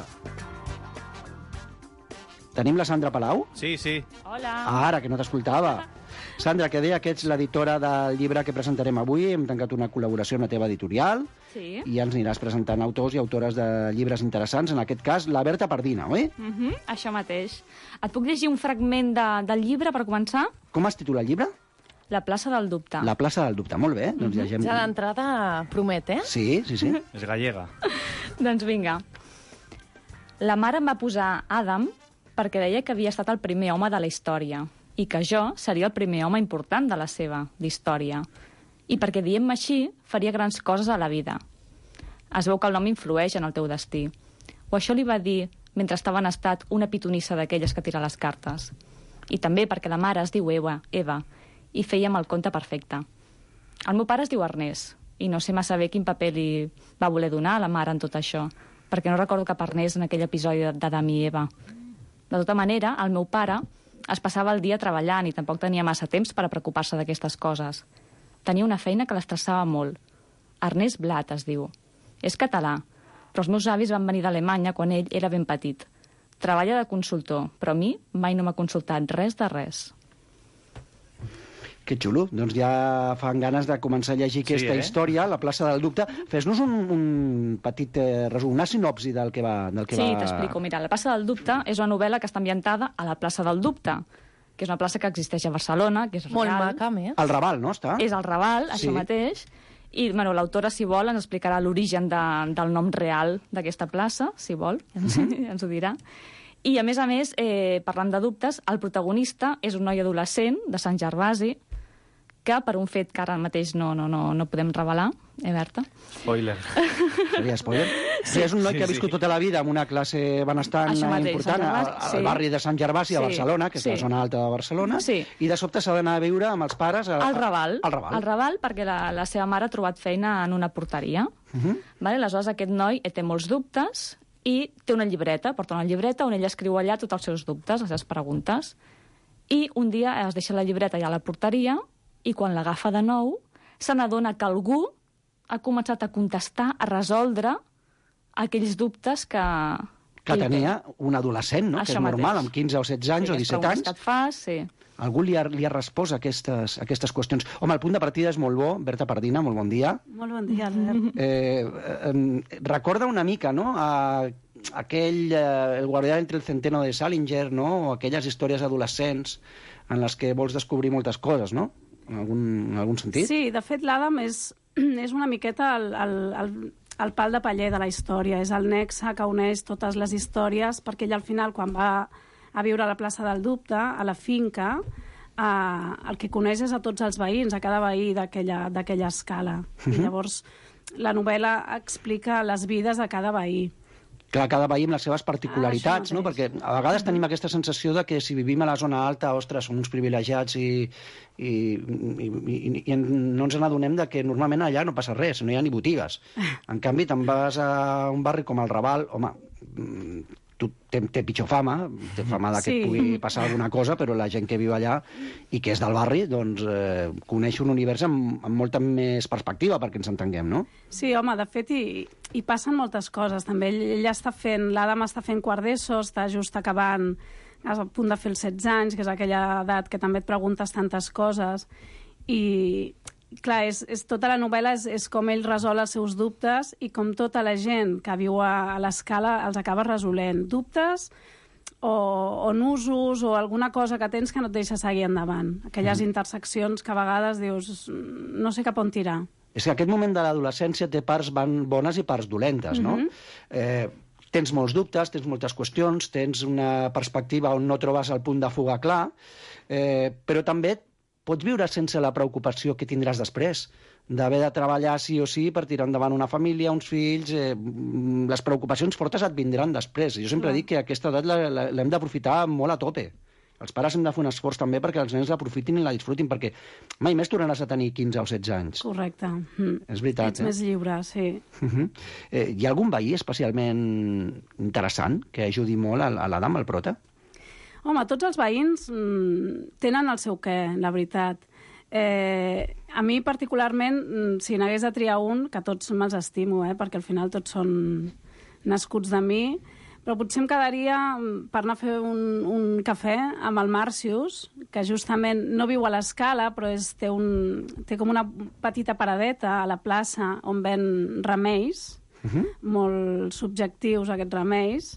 Tenim la Sandra Palau? Sí, sí. Hola. Ara, que no t'escoltava. Sandra, que deia que ets l'editora del llibre que presentarem avui. Hem tancat una col·laboració amb la teva editorial. Sí. I ens aniràs presentant autors i autores de llibres interessants, en aquest cas, la Berta Pardina, oi? Això mateix. Et puc llegir un fragment del llibre, per començar? Com es titula el llibre? La plaça del dubte. La plaça del dubte, molt bé. Doncs llegem... Ja d'entrada promet, eh? Sí. És gallega. Doncs vinga. La mare em va posar Adam perquè deia que havia estat el primer home de la història i que jo seria el primer home important de la seva, d'història. I perquè dient-me així faria grans coses a la vida. Es veu que el nom influeix en el teu destí. O això li va dir, mentre estava en estat, una pitonissa d'aquelles que tira les cartes. I també perquè la mare es diu Eva, i fèiem el conte perfecte. El meu pare es diu Ernest, i no sé massa bé quin paper li va voler donar a la mare en tot això, perquè no recordo cap Ernest en aquell episodi d'Adam i Eva. De tota manera, el meu pare es passava el dia treballant i tampoc tenia massa temps per a preocupar-se d'aquestes coses. Tenia una feina que l'estressava molt. Ernest Blat es diu. És català, però els meus avis van venir d'Alemanya quan ell era ben petit. Treballa de consultor, però a mi mai no m'ha consultat res de res. Que xulo. Doncs ja fan ganes de començar a llegir aquesta història, La plaça del dubte. Fes-nos un petit resum, una sinopsi del que va... Sí, t'explico. Mira, La plaça del dubte és una novel·la que està ambientada a la plaça del dubte, que és una plaça que existeix a Barcelona, que és real. Molt maca, més. El Raval, no, està? És el Raval, això mateix. I l'autora, si vol, ens explicarà l'origen del nom real d'aquesta plaça, si vol, ens ho dirà. I, a més, parlant de dubtes, el protagonista és un noi adolescent de Sant Gervasi, que per un fet que ara mateix no podem revelar, Berta? Spoiler. Seria spoiler? Sí, és un noi que ha viscut tota la vida en una classe benestant important al barri de Sant Gervasi, a Barcelona, que és la zona alta de Barcelona, i de sobte s'ha d'anar a viure amb els pares... Al Raval. Al Raval, perquè la seva mare ha trobat feina en una porteria. Aleshores, aquest noi té molts dubtes i té una llibreta, porta una llibreta on ell escriu allà tots els seus dubtes, les seves preguntes, i un dia es deixa la llibreta allà a la porteria i quan l'agafa de nou se n'adona que algú ha començat a contestar, a resoldre aquells dubtes que tenia un adolescent, no? Que és normal, amb 15 o 16 anys o 17 anys. Que et fas, sí. Algú li ha respost a aquestes qüestions. Home, el punt de partida és molt bo. Berta Pardina, molt bon dia. Molt bon dia, Albert. Recorda una mica, no?, El guardià entre el centeno de Salinger, no?, o aquelles històries adolescents en les que vols descobrir moltes coses, no?, en algun sentit? Sí, de fet, l'Adam és una miqueta el pal de paller de la història, és el nexe que uneix totes les històries, perquè ell al final, quan va a viure a la plaça del Dubte, a la finca, el que coneix és a tots els veïns, a cada veí d'aquella escala. I llavors la novel·la explica les vides de cada veí. Clar, cada veí amb les seves particularitats, no? Perquè a vegades tenim aquesta sensació de que si vivim a la zona alta, ostres, som uns privilegiats i no ens n'adonem de que normalment allà no passa res, no hi ha ni botigues. En canvi, te'n vas a un barri com el Raval, home, té pitjor fama, té fama de que et pugui passar alguna cosa, però la gent que viu allà i que és del barri, doncs coneix un univers amb molta més perspectiva, perquè ens entenguem, no? Sí, home, de fet, hi passen moltes coses, també. L'Adam està fent quart d'ESO, està just acabant, a punt de fer els 16 anys, que és aquella edat que també et preguntes tantes coses, i clar, tota la novel·la és com ell resol els seus dubtes i com tota la gent que viu a l'escala els acaba resolent. Dubtes o nusos o alguna cosa que tens que no et deixa seguir endavant. Aquelles interseccions que a vegades dius no sé cap on tirar. És que aquest moment de l'adolescència té parts bones i parts dolentes, no? Tens molts dubtes, tens moltes qüestions, tens una perspectiva on no trobes el punt de fuga clar, però també pots viure sense la preocupació que tindràs després, d'haver de treballar sí o sí per tirar endavant una família, uns fills... Les preocupacions fortes et vindran després. Jo sempre dic que aquesta edat l'hem d'aprofitar molt a tope. Els pares hem de fer un esforç també perquè els nens l'aprofitin i la disfrutin, perquè mai més tornaràs a tenir 15 o 16 anys. Correcte. És veritat, Ets més lliure, sí. Hi ha algun veí especialment interessant que ajudi molt a l'Adam, al prota? Home, tots els veïns tenen el seu què, la veritat. A mi particularment, si n'hagués de triar un, que tots me'ls estimo, perquè al final tots són nascuts de mi, però potser em quedaria per anar a fer un cafè amb el Màrcius, que justament no viu a l'Escala, però té com una petita paradeta a la plaça on ven remeis, molt subjectius aquests remeis,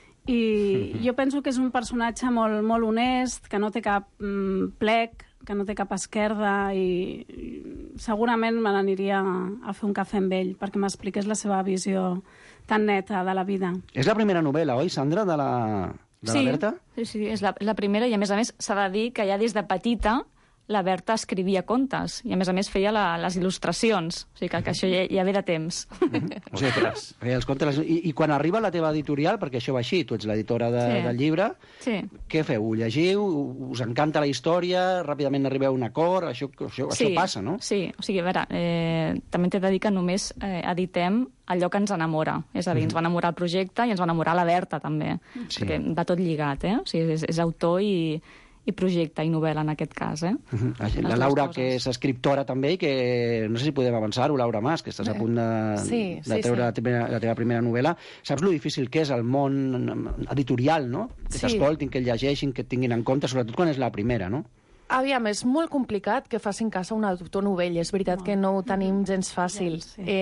i jo penso que és un personatge molt, molt honest, que no té cap plec, que no té cap esquerda, i segurament me n'aniria a fer un cafè amb ell perquè m'expliqués la seva visió tan neta de la vida. És la primera novel·la, oi, Sandra, de la Berta? Sí, és la primera, i a més s'ha de dir que ja des de petita la Berta escrivia contes i a més feia les il·lustracions, o sigui que això ja ve de temps. O sigui, feia els contes. I quan arriba la teva editorial, perquè això va així, tu ets l'editora del llibre, què feu? Ho llegiu? Us encanta la història? Ràpidament arribeu a un acord? Això passa, no? Sí, o sigui, a veure, també t'he de dir que només editem allò que ens enamora. És a dir, ens va enamorar el projecte i ens va enamorar la Berta, també. Perquè va tot lligat, O sigui, és autor i projecte i novel·la, en aquest cas, La Laura, que és escriptora també, i que no sé si podem avançar-ho, Laura Mas, que estàs a punt de treure la teva primera novel·la. Saps lo difícil que és el món editorial, no? Que t'escoltin, que el llegeixin, que et tinguin en compte, sobretot quan és la primera, no? Aviam, és molt complicat que facin cas a un autor novell. És veritat que no ho tenim gens fàcil.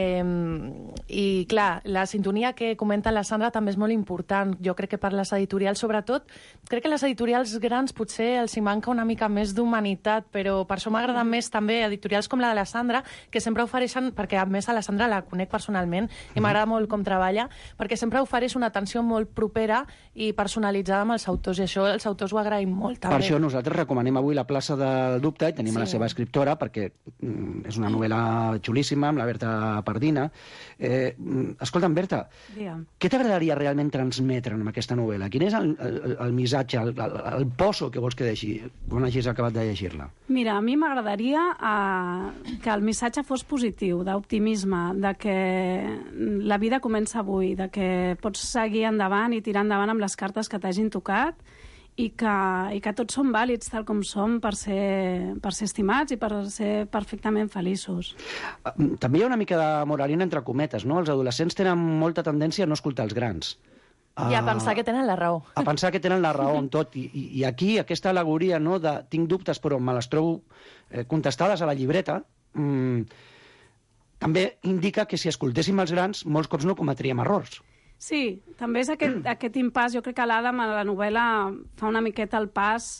I, clar, la sintonia que comenta la Sandra també és molt important. Jo crec que per les editorials, sobretot, crec que les editorials grans potser els hi manca una mica més d'humanitat, però per això m'agraden més també editorials com la de la Sandra, que sempre ofereixen, perquè a més a la Sandra la conec personalment i m'agrada molt com treballa, perquè sempre ofereix una atenció molt propera i personalitzada amb els autors, i això els autors ho agraïm molt també. Per això nosaltres recomanem avui la plaça del dubte i tenim la seva escriptora, perquè és una novel·la xulíssima, amb la Berta Pardina. Escolta'm, Berta, què t'agradaria realment transmetre amb aquesta novel·la? Quin és el missatge, el poso que vols que deixi quan hagis acabat de llegir-la? Mira, a mi m'agradaria que el missatge fos positiu, d'optimisme, de que la vida comença avui, de que pots seguir endavant i tirar endavant amb les cartes que t'hagin tocat, i que tots som vàlids tal com som per ser estimats i per ser perfectament feliços. També hi ha una mica de moralina entre cometes, no? Els adolescents tenen molta tendència a no escoltar els grans. I a pensar que tenen la raó. A pensar que tenen la raó en tot. I aquí aquesta al·legoria, no?, de tinc dubtes però me les trobo contestades a la llibreta, també indica que si escoltéssim els grans molts cops no cometríem errors. Sí, també és aquest impàs. Jo crec que l'Adam a la novel·la fa una miqueta el pas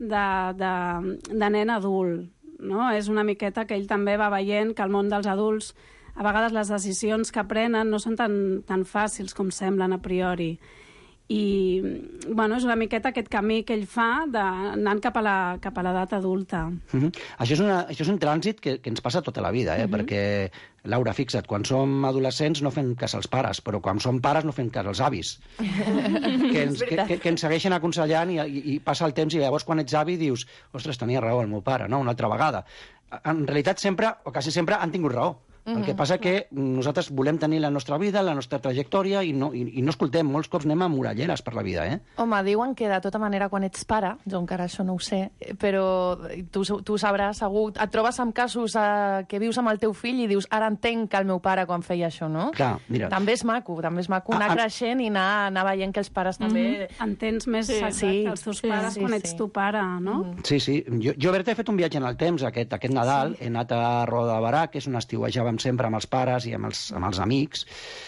de nen adult, no? És una miqueta que ell també va veient que el món dels adults, a vegades les decisions que prenen no són tan fàcils com semblen a priori. I, bueno, és una miqueta aquest camí que ell fa anant cap a l'edat adulta. Això és un trànsit que ens passa tota la vida, perquè, Laura, fixa't, quan som adolescents no fem cas als pares, però quan som pares no fem cas als avis. Que ens segueixen aconsellant i passa el temps i llavors quan ets avi dius, ostres, tenia raó el meu pare, no? Una altra vegada. En realitat sempre, o quasi sempre, han tingut raó. El que passa que nosaltres volem tenir la nostra vida, la nostra trajectòria, i no escoltem. Molts cops anem a muralleres per la vida, Home, diuen que de tota manera quan ets pare, jo encara això no ho sé, però tu sabràs, segur, et trobes amb casos que vius amb el teu fill i dius, ara entenc que el meu pare quan feia això, no? Clar, mira. També és maco anar creixent i anar veient que els pares també... Entens més els teus pares quan ets tu pare, no? Sí. Jo, Berta, he fet un viatge en el temps aquest Nadal, he anat a Roda de Barà, que és on estiuejava sempre amb els pares i amb els amics.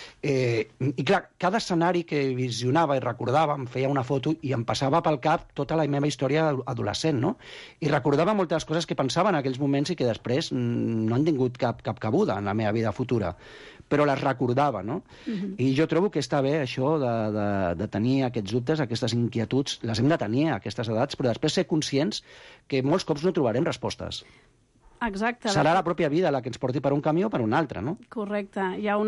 I clar, cada escenari que visionava i recordava em feia una foto i em passava pel cap tota la meva història adolescent, no? I recordava moltes coses que pensava en aquells moments i que després no han tingut cap cabuda en la meva vida futura, però les recordava, no? I jo trobo que està bé això de tenir aquests dubtes, aquestes inquietuds, les hem de tenir a aquestes edats, però després ser conscients que molts cops no trobarem respostes. Exacte. Serà la pròpia vida la que ens porti per un camí o per un altre, no? Correcte. Hi ha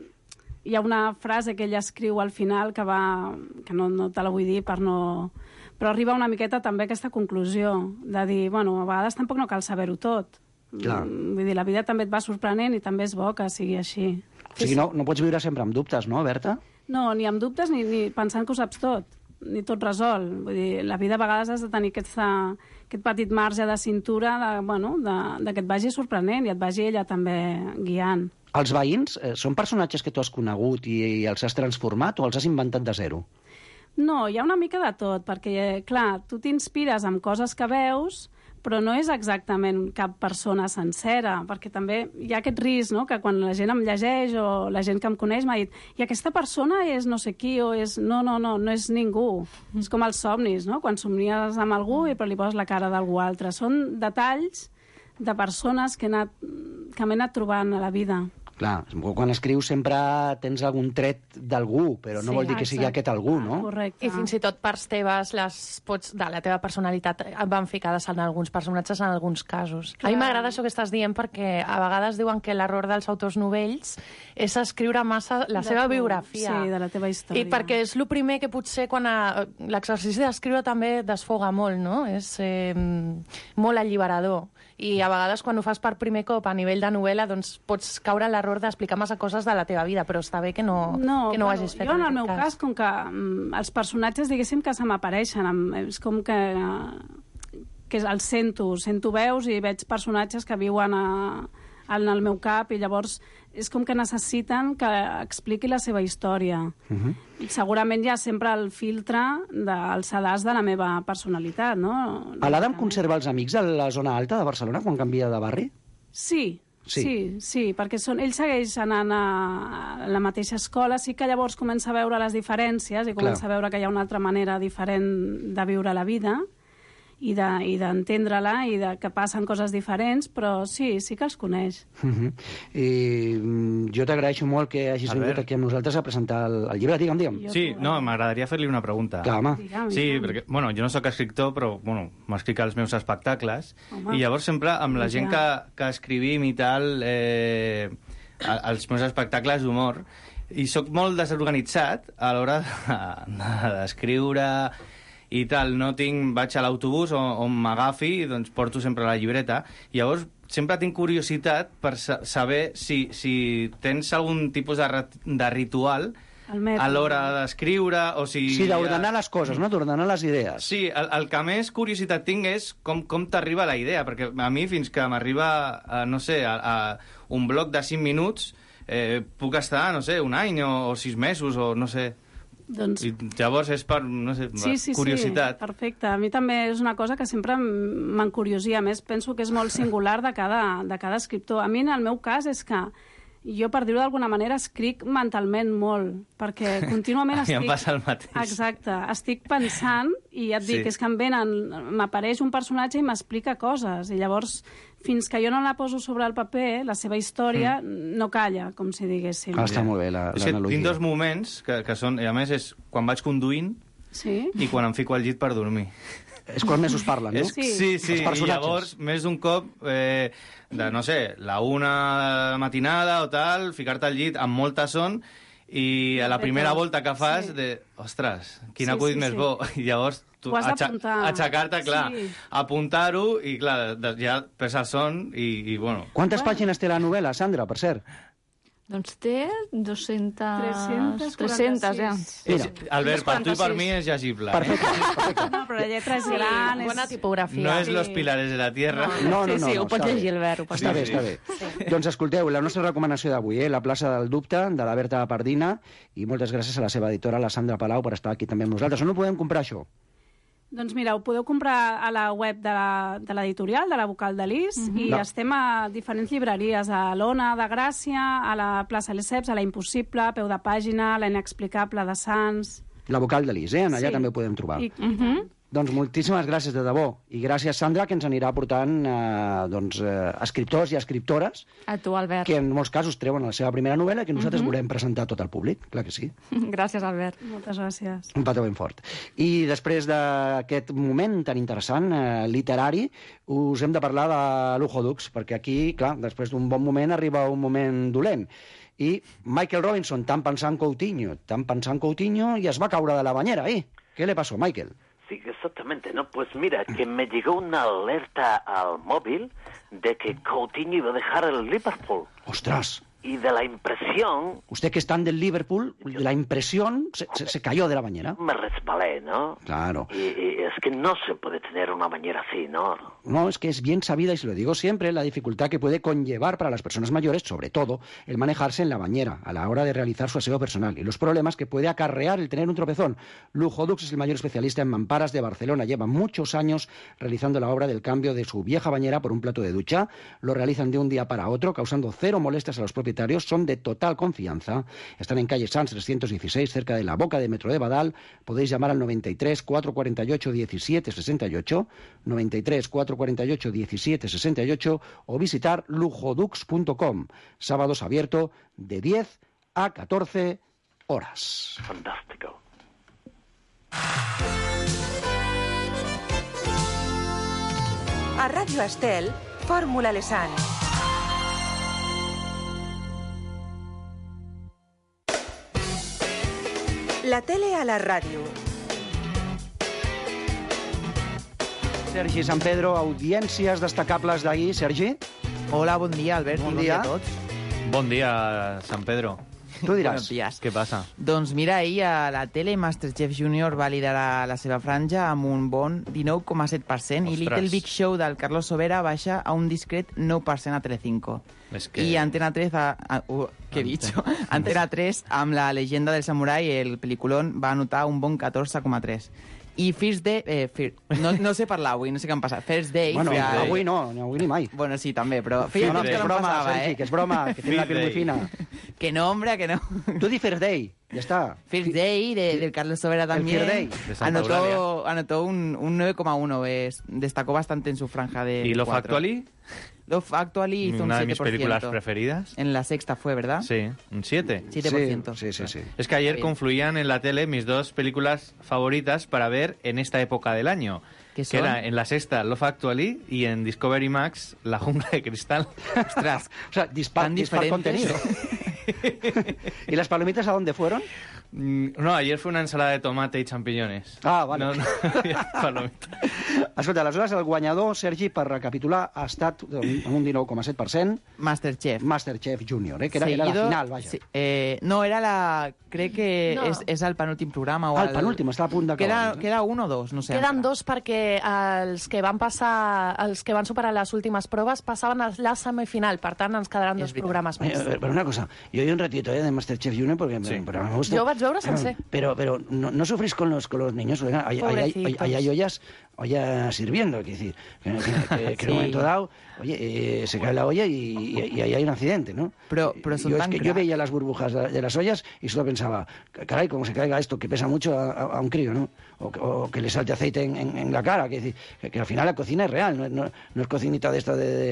una frase que ella escriu al final que no te la vull dir per no Però arriba una miqueta també a aquesta conclusió de dir, bueno, a vegades tampoc no cal saber-ho tot. Clar. Vull dir, la vida també et va sorprenent i també és bo que sigui així. O sigui, no pots viure sempre amb dubtes, no, Berta? No, ni amb dubtes ni pensant que ho saps tot, ni tot resol. Vull dir, la vida a vegades has de tenir aquest petit marge de cintura de que et vagi sorprenent i et vagi ella també guiant. Els veïns són personatges que tu has conegut i els has transformat o els has inventat de zero? No, hi ha una mica de tot, perquè, clar, tu t'inspires amb coses que veus, però no és exactament cap persona sencera, perquè també hi ha aquest risc, no?, que quan la gent em llegeix o la gent que em coneix m'ha dit i aquesta persona és no sé qui o és... No és ningú. És com els somnis, no?, quan somnies amb algú i però li poses la cara d'algú altre. Són detalls de persones que m'he anat trobant a la vida. Clar, quan escrius sempre tens algun tret d'algú, però no vol dir que sigui aquest algú, no? Correcte. I fins i tot parts teves, de la teva personalitat, van ficades en alguns personatges en alguns casos. Clar. A mi m'agrada això que estàs dient perquè a vegades diuen que l'error dels autors novells és escriure massa la seva biografia. Sí, de la teva història. I perquè és el primer que potser quan l'exercici d'escriure també desfoga molt, no? És molt alliberador. I a vegades quan ho fas per primer cop a nivell de novel·la doncs pots caure en l'error d'explicar massa coses de la teva vida, però està bé que no ho hagis fet. Jo en el meu cas, com que els personatges diguéssim que se m'apareixen, és com que els sento veus i veig personatges que viuen en el meu cap i llavors és com que necessiten que expliqui la seva història. I segurament hi ha sempre el filtre del sedàs de la meva personalitat, no? L'Adam conserva els amics a la zona alta de Barcelona quan canvia de barri? Sí, perquè ell segueix anant a la mateixa escola, sí que llavors comença a veure les diferències i comença a veure que hi ha una altra manera diferent de viure la vida i d'entendre-la i que passen coses diferents, però sí que els coneix. I jo t'agraeixo molt que hagis vingut aquí amb nosaltres a presentar el llibre. Digue'm. Sí, no, m'agradaria fer-li una pregunta. Clar, home. Sí, perquè, jo no sóc escriptor, però, m'escric als meus espectacles, i llavors sempre amb la gent que escrivim i tal, els meus espectacles d'humor, i sóc molt desorganitzat a l'hora d'escriure i tal, vaig a l'autobús on m'agafi, doncs porto sempre la llibreta, i llavors sempre tinc curiositat per saber si tens algun tipus de ritual a l'hora d'escriure, o si... Sí, d'ordenar les coses, no? D'ordenar les idees. Sí, el que més curiositat tinc és com t'arriba la idea, perquè a mi fins que m'arriba, a un bloc de 5 minuts, puc estar, un any o 6 mesos, o no sé... Doncs... I llavors és per, curiositat. Sí, perfecte. A mi també és una cosa que sempre m'encuriosia. A més, penso que és molt singular de cada escriptor. A mi, en el meu cas, és que jo, per dir-ho d'alguna manera, escric mentalment molt, perquè contínuament estic... A mi em passa el mateix. Exacte. Estic pensant, i ja et dic, és que m'apareix un personatge i m'explica coses, i llavors, fins que jo no la poso sobre el paper, la seva història no calla, com si diguéssim. Està molt bé, l'analogia. Tinc 2 moments, que són, i a més, és quan vaig conduint i quan em fico al llit per dormir. És quan més us parlen, no? Sí, i llavors, més d'un cop, la 1 matinada o tal, ficar-te al llit amb molta son, i a la primera volta que fas, ostres, quin acudit més bo. I llavors, tu aixecar-te, clar, apuntar-ho, i clar, ja presa el son, i bueno... Quantes pàgines té la novel·la, Sandra, per cert? Doncs té 300, ja. Albert, per tu i per mi és llegible. Perfecte. No, però la lletra és gran, bona tipografia. No és Los Pilares de la Tierra. No, ho pots llegir, Albert. Està bé. Doncs escolteu, la nostra recomanació d'avui, La plaça del dubte, de la Berta Pardina, i moltes gràcies a la seva editora, la Sandra Palau, per estar aquí també amb nosaltres. On ho podem comprar, això? Doncs mira, ho podeu comprar a la web de l'editorial, de la Vocal de Lis, i estem a diferents llibreries, a l'Ona de Gràcia, a la plaça Lesseps, a la Impossible, a Peu de Pàgina, a la Inexplicable de Sants... La Vocal de Lis, allà també ho podem trobar. Doncs moltíssimes gràcies, de debò. I gràcies, Sandra, que ens anirà portant escriptors i escriptores a tu, Albert, que en molts casos treuen la seva primera novel·la i que nosaltres volem presentar a tot el públic. Clar que sí. Gràcies, Albert. Moltes gràcies. Un petó ben fort. I després d'aquest moment tan interessant, literari, us hem de parlar de Lujo Dux, perquè aquí, clar, després d'un bon moment arriba un moment dolent. I Michael Robinson, tan pensant Coutinho, i es va caure de la banyera, Què le passó, Michael? Sí, exactamente, ¿no? Pues mira, que me llegó una alerta al móvil de que Coutinho iba a dejar el Liverpool. ¡Ostras! Y de la impresión... Usted que es tan del Liverpool, de la impresión se cayó de la bañera. Me resbalé, ¿no? Claro. Y es que no se puede tener una bañera así, ¿no? No, es que es bien sabida, y se lo digo siempre, la dificultad que puede conllevar para las personas mayores, sobre todo, el manejarse en la bañera a la hora de realizar su aseo personal y los problemas que puede acarrear el tener un tropezón. Lujodux es el mayor especialista en mamparas de Barcelona. Lleva muchos años realizando la obra del cambio de su vieja bañera por un plato de ducha. Lo realizan de un día para otro, causando cero molestias a los propietarios. Son de total confianza. Están en calle Sans 316, cerca de la boca de Metro de Badal. Podéis llamar al 93 448 17 68, 93 448 17 68 o visitar lujodux.com. Sábados abierto de 10 a 14 horas. Fantástico. A Ràdio Estel, Fórmula Lesan. La tele a la ràdio. Sergi San Pedro, audiències destacables d'ahir. Sergi? Hola, bon dia, Albert. Bon Bon dia dia a tots. Bon dia, San Pedro. Tu diràs. Buenos días. Què passa? Doncs mira, ahir a la tele Masterchef Junior va liderar la seva franja amb un bon 19,7% i Little Big Show del Carlos Sobera baixa a un discret 9% a Telecinco. És que... I Antena 3, què he dicho? Antena 3, amb la llegenda del samurai, el peliculón, va anotar un bon 14,3%. I First Day... no sé parlar avui, no sé què em passa. First Day... Bueno, avui no, avui ni mai. Bueno, sí, també, però... Feia temps que no broma, passava, Sergi, que és broma, que tiene la piel muy fina. Que no, hombre, que no. Tú di First Day, ya está. First Day del Carlos Sobera también. El First Day. Anotó un 9,1. Destacó bastante en su franja de... ¿Y Love Actually? Love Actually hizo un 7%. Una de mis películas preferidas. En la sexta fue, ¿verdad? Sí, un 7. 7%. Sí. Es que ayer confluían en la tele mis dos películas favoritas para ver en esta época del año. ¿Qué son? Que era en la sexta Love Actually y en Discovery Max La Jungla de Cristal. Ostras. O sea, dispar contenido. ¿Y las palomitas a dónde fueron? No, ayer fue una ensalada de tomate y champiñones. Ah, vale. No, palomita. Escolta, aleshores el guanyador, Sergi, per recapitular, ha estat amb un 19,7%. Masterchef Junior, que era la final, vaja. Sí. No, era la... Crec que No. és el penúltim programa. O El penúltim, està a punt d'acabar. Queda un o dos, no sé. Queden dos perquè els que van superar les últimes proves passaven a la semifinal, per tant ens quedaran dos programes més. Pero una cosa, yo vi un ratito de Masterchef Junior porque pero me gusta. Jo vaig veure sencer. Pero no sufrís con los niños, oiga, ahí hay ollas sirviendo, quiero decir, que en un momento dado, oye, se cae la olla y ahí hay un accidente, ¿no? Pero son tan yo veía las burbujas de las ollas y solo pensaba, caray, como se caiga esto, que pesa mucho a un crío, ¿no? O que le salte aceite en la cara, que al final la cocina es real, no es cocinita de esta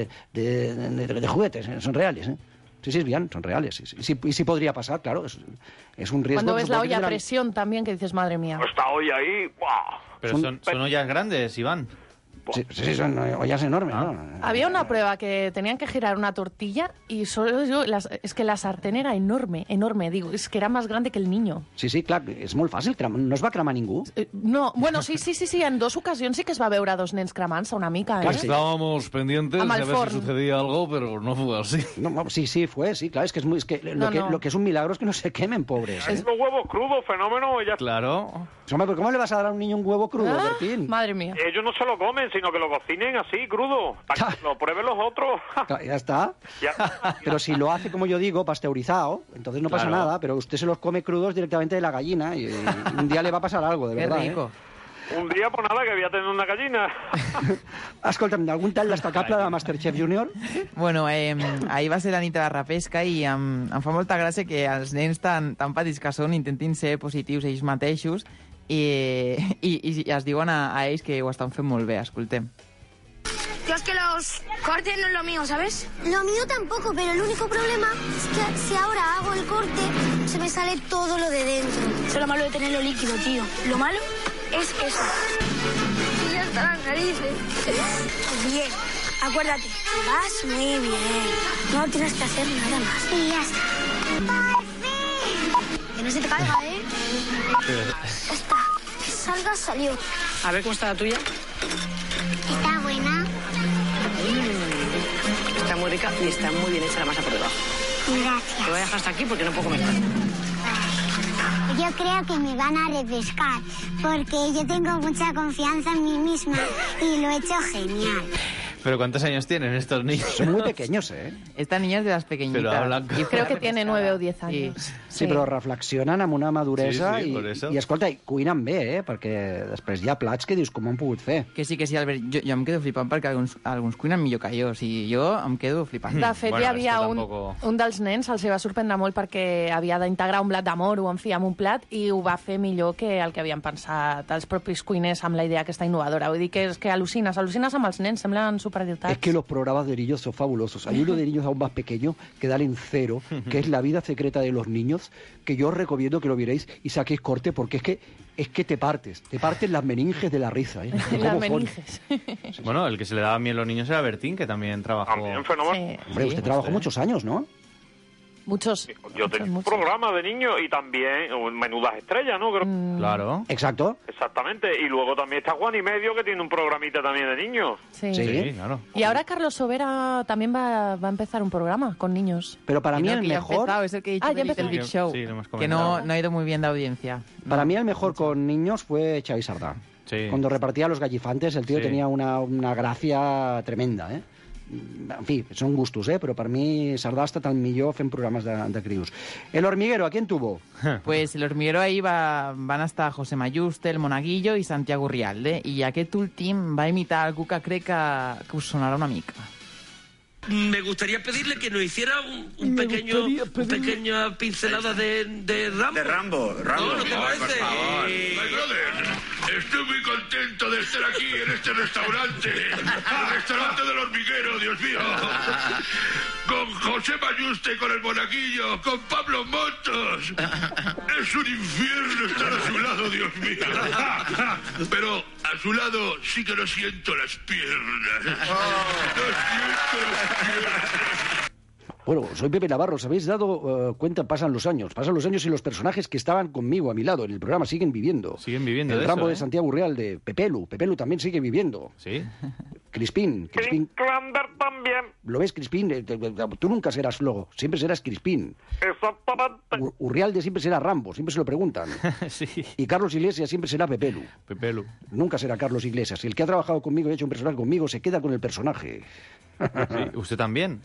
de juguetes, son reales, ¿eh? Sí, bien, son reales. Sí podría pasar, claro, es un riesgo. Cuando ves la olla a presión también, que dices, madre mía. Esta olla ahí, ¡buah! Pero son ollas grandes, Iván. Sí, son ollas enormes, ¿no? Había una prueba que tenían que girar una tortilla y es que la sartén era enorme, digo, es que era más grande que el niño. Sí, clar, és molt fàcil, no es va cremar ningú. No, bueno, sí, en dos ocasions sí que es va veure dos nens cremant-se una mica, ¿eh? Estábamos pendientes de ver si sucedía algo, pero no fue así. No, sí, fue, sí, claro, es que lo que es un milagro es que no se quemen, pobres. Es los huevos crudos, fenómeno, ya. Claro. Hombre, ¿pero cómo le vas a dar a un niño un huevo crudo, Bertín? Madre mía. Ellos no se lo comen, sino que lo cocinen así, crudo, para que lo prueben los otros. Ya está. Pero si lo hace, como yo digo, pasteurizado, entonces no pasa nada, pero usted se los come crudos directamente de la gallina y un día le va a pasar algo, de verdad. Qué rico. Un dia, pues nada, que havia de tenir una gallina. Escolta'm, algun tall destacable de Masterchef Junior? Bueno, ahir va ser la nit de la repesca i em fa molta gràcia que els nens tan petits que són intentin ser positius ells mateixos i es diuen a ells que ho estan fent molt bé. Escoltem. Yo es que los cortes no es lo mío, ¿sabes? Lo mío tampoco, pero el único problema es que si ahora hago el corte, se me sale todo lo de dentro. Eso es lo malo de tenerlo líquido, tío. Lo malo es eso. Y ya están las narices. Bien, acuérdate, vas muy bien. No tienes que hacer nada más. Y ya está. Que no se te caiga, ¿eh? Ya está. Que salga, salió. A ver cómo está la tuya. Está buena. Está muy rica y está muy bien hecha la masa por debajo. Gracias. Te voy a dejar hasta aquí porque no puedo comer más. Yo creo que me van a refrescar porque yo tengo mucha confianza en mí misma y lo he hecho genial. ¿Pero cuántos años tienen estos niños? Son muy pequeños, ¿eh? Esta niña es de las pequeñitas. Pero hablan Yo creo que tiene 9 o 10 años. Sí, però reflexionen amb una maduresa Sí, por eso. i escolta, i cuinen bé, perquè després hi ha plats que dius com ho han pogut fer. Que sí, Albert, jo em quedo flipant perquè alguns cuinen millor que jo. O sigui, jo em quedo flipant. De fet, hi havia un dels nens, els va sorprendre molt perquè havia d'integrar un blat de moro, en fi, amb un plat, i ho va fer millor que el que havien pensat els propis cuiners amb la idea aquesta innovadora. Vull dir que és que al·lucines amb els nens, semblen superdotats. Es que los programas de niños son fabulosos. Hay uno de niños aún más pequeño que dan en cero, que es La vida secreta de los niños, que yo os recomiendo que lo miréis y saquéis corte, porque es que te partes las meninges de la risa. ¿Eh? Las meninges. Bueno, el que se le daba bien a los niños era Bertín, que también trabajó... También fenómeno. Sí. Hombre, usted trabajó muchos años, ¿no? Muchos. Yo tenía un programa de niños y también Menudas Estrellas, ¿no? Claro. Exacto. Exactamente. Y luego también está Juan y Medio, que tiene un programita también de niños. Sí. Claro. Y ahora Carlos Sobera también va a empezar un programa con niños. Pero para mí el que ya ha mejor... empezado, es el que he dicho Ah, ya de Little empezó. Big Show, Sí, lo hemos que comentado. no ha ido muy bien de audiencia. Para mí el mejor con niños fue Xavi Sardà. Sí. Cuando repartía los gallifantes, el tío Sí. tenía una gracia tremenda, ¿eh? En fi, són gustos, ¿eh? Però per mi Sardà ha estat el millor fent programes de crios. El Hormiguero, ¿a quién tuvo? Pues el hormiguero ahí van estar José Mayuste, el Monaguillo i Santiago Rialde. I aquest últim va imitar algú que crec que us sonarà una mica. Me gustaría pedirle que nos hiciera una pequeña pincelada de Rambo. De Rambo. ¿No te parece? Por favor. My brother, estoy muy contento de estar aquí en este restaurante. El restaurante del Hormiguero, Dios mío. Con José Mayuste, con el Monaguillo, con Pablo Motos. Es un infierno estar a su lado, Dios mío. Pero a su lado sí que no siento las piernas. No siento las piernas. Bueno, soy Pepe Navarro, ¿os habéis dado cuenta? Pasan los años y los personajes que estaban conmigo a mi lado en el programa siguen viviendo. Siguen viviendo El de Rambo eso, de Santiago Real, de Pepelu también sigue viviendo. Sí. Crispín. Clander también. ¿Lo ves, Crispín? Tú nunca serás Logo, siempre serás Crispín. Exactamente. Urrialde siempre será Rambo, siempre se lo preguntan. Sí. Y Carlos Iglesias siempre será Pepelu. Nunca será Carlos Iglesias. Y el que ha trabajado conmigo y ha hecho un personaje conmigo se queda con el personaje. Sí, usted también.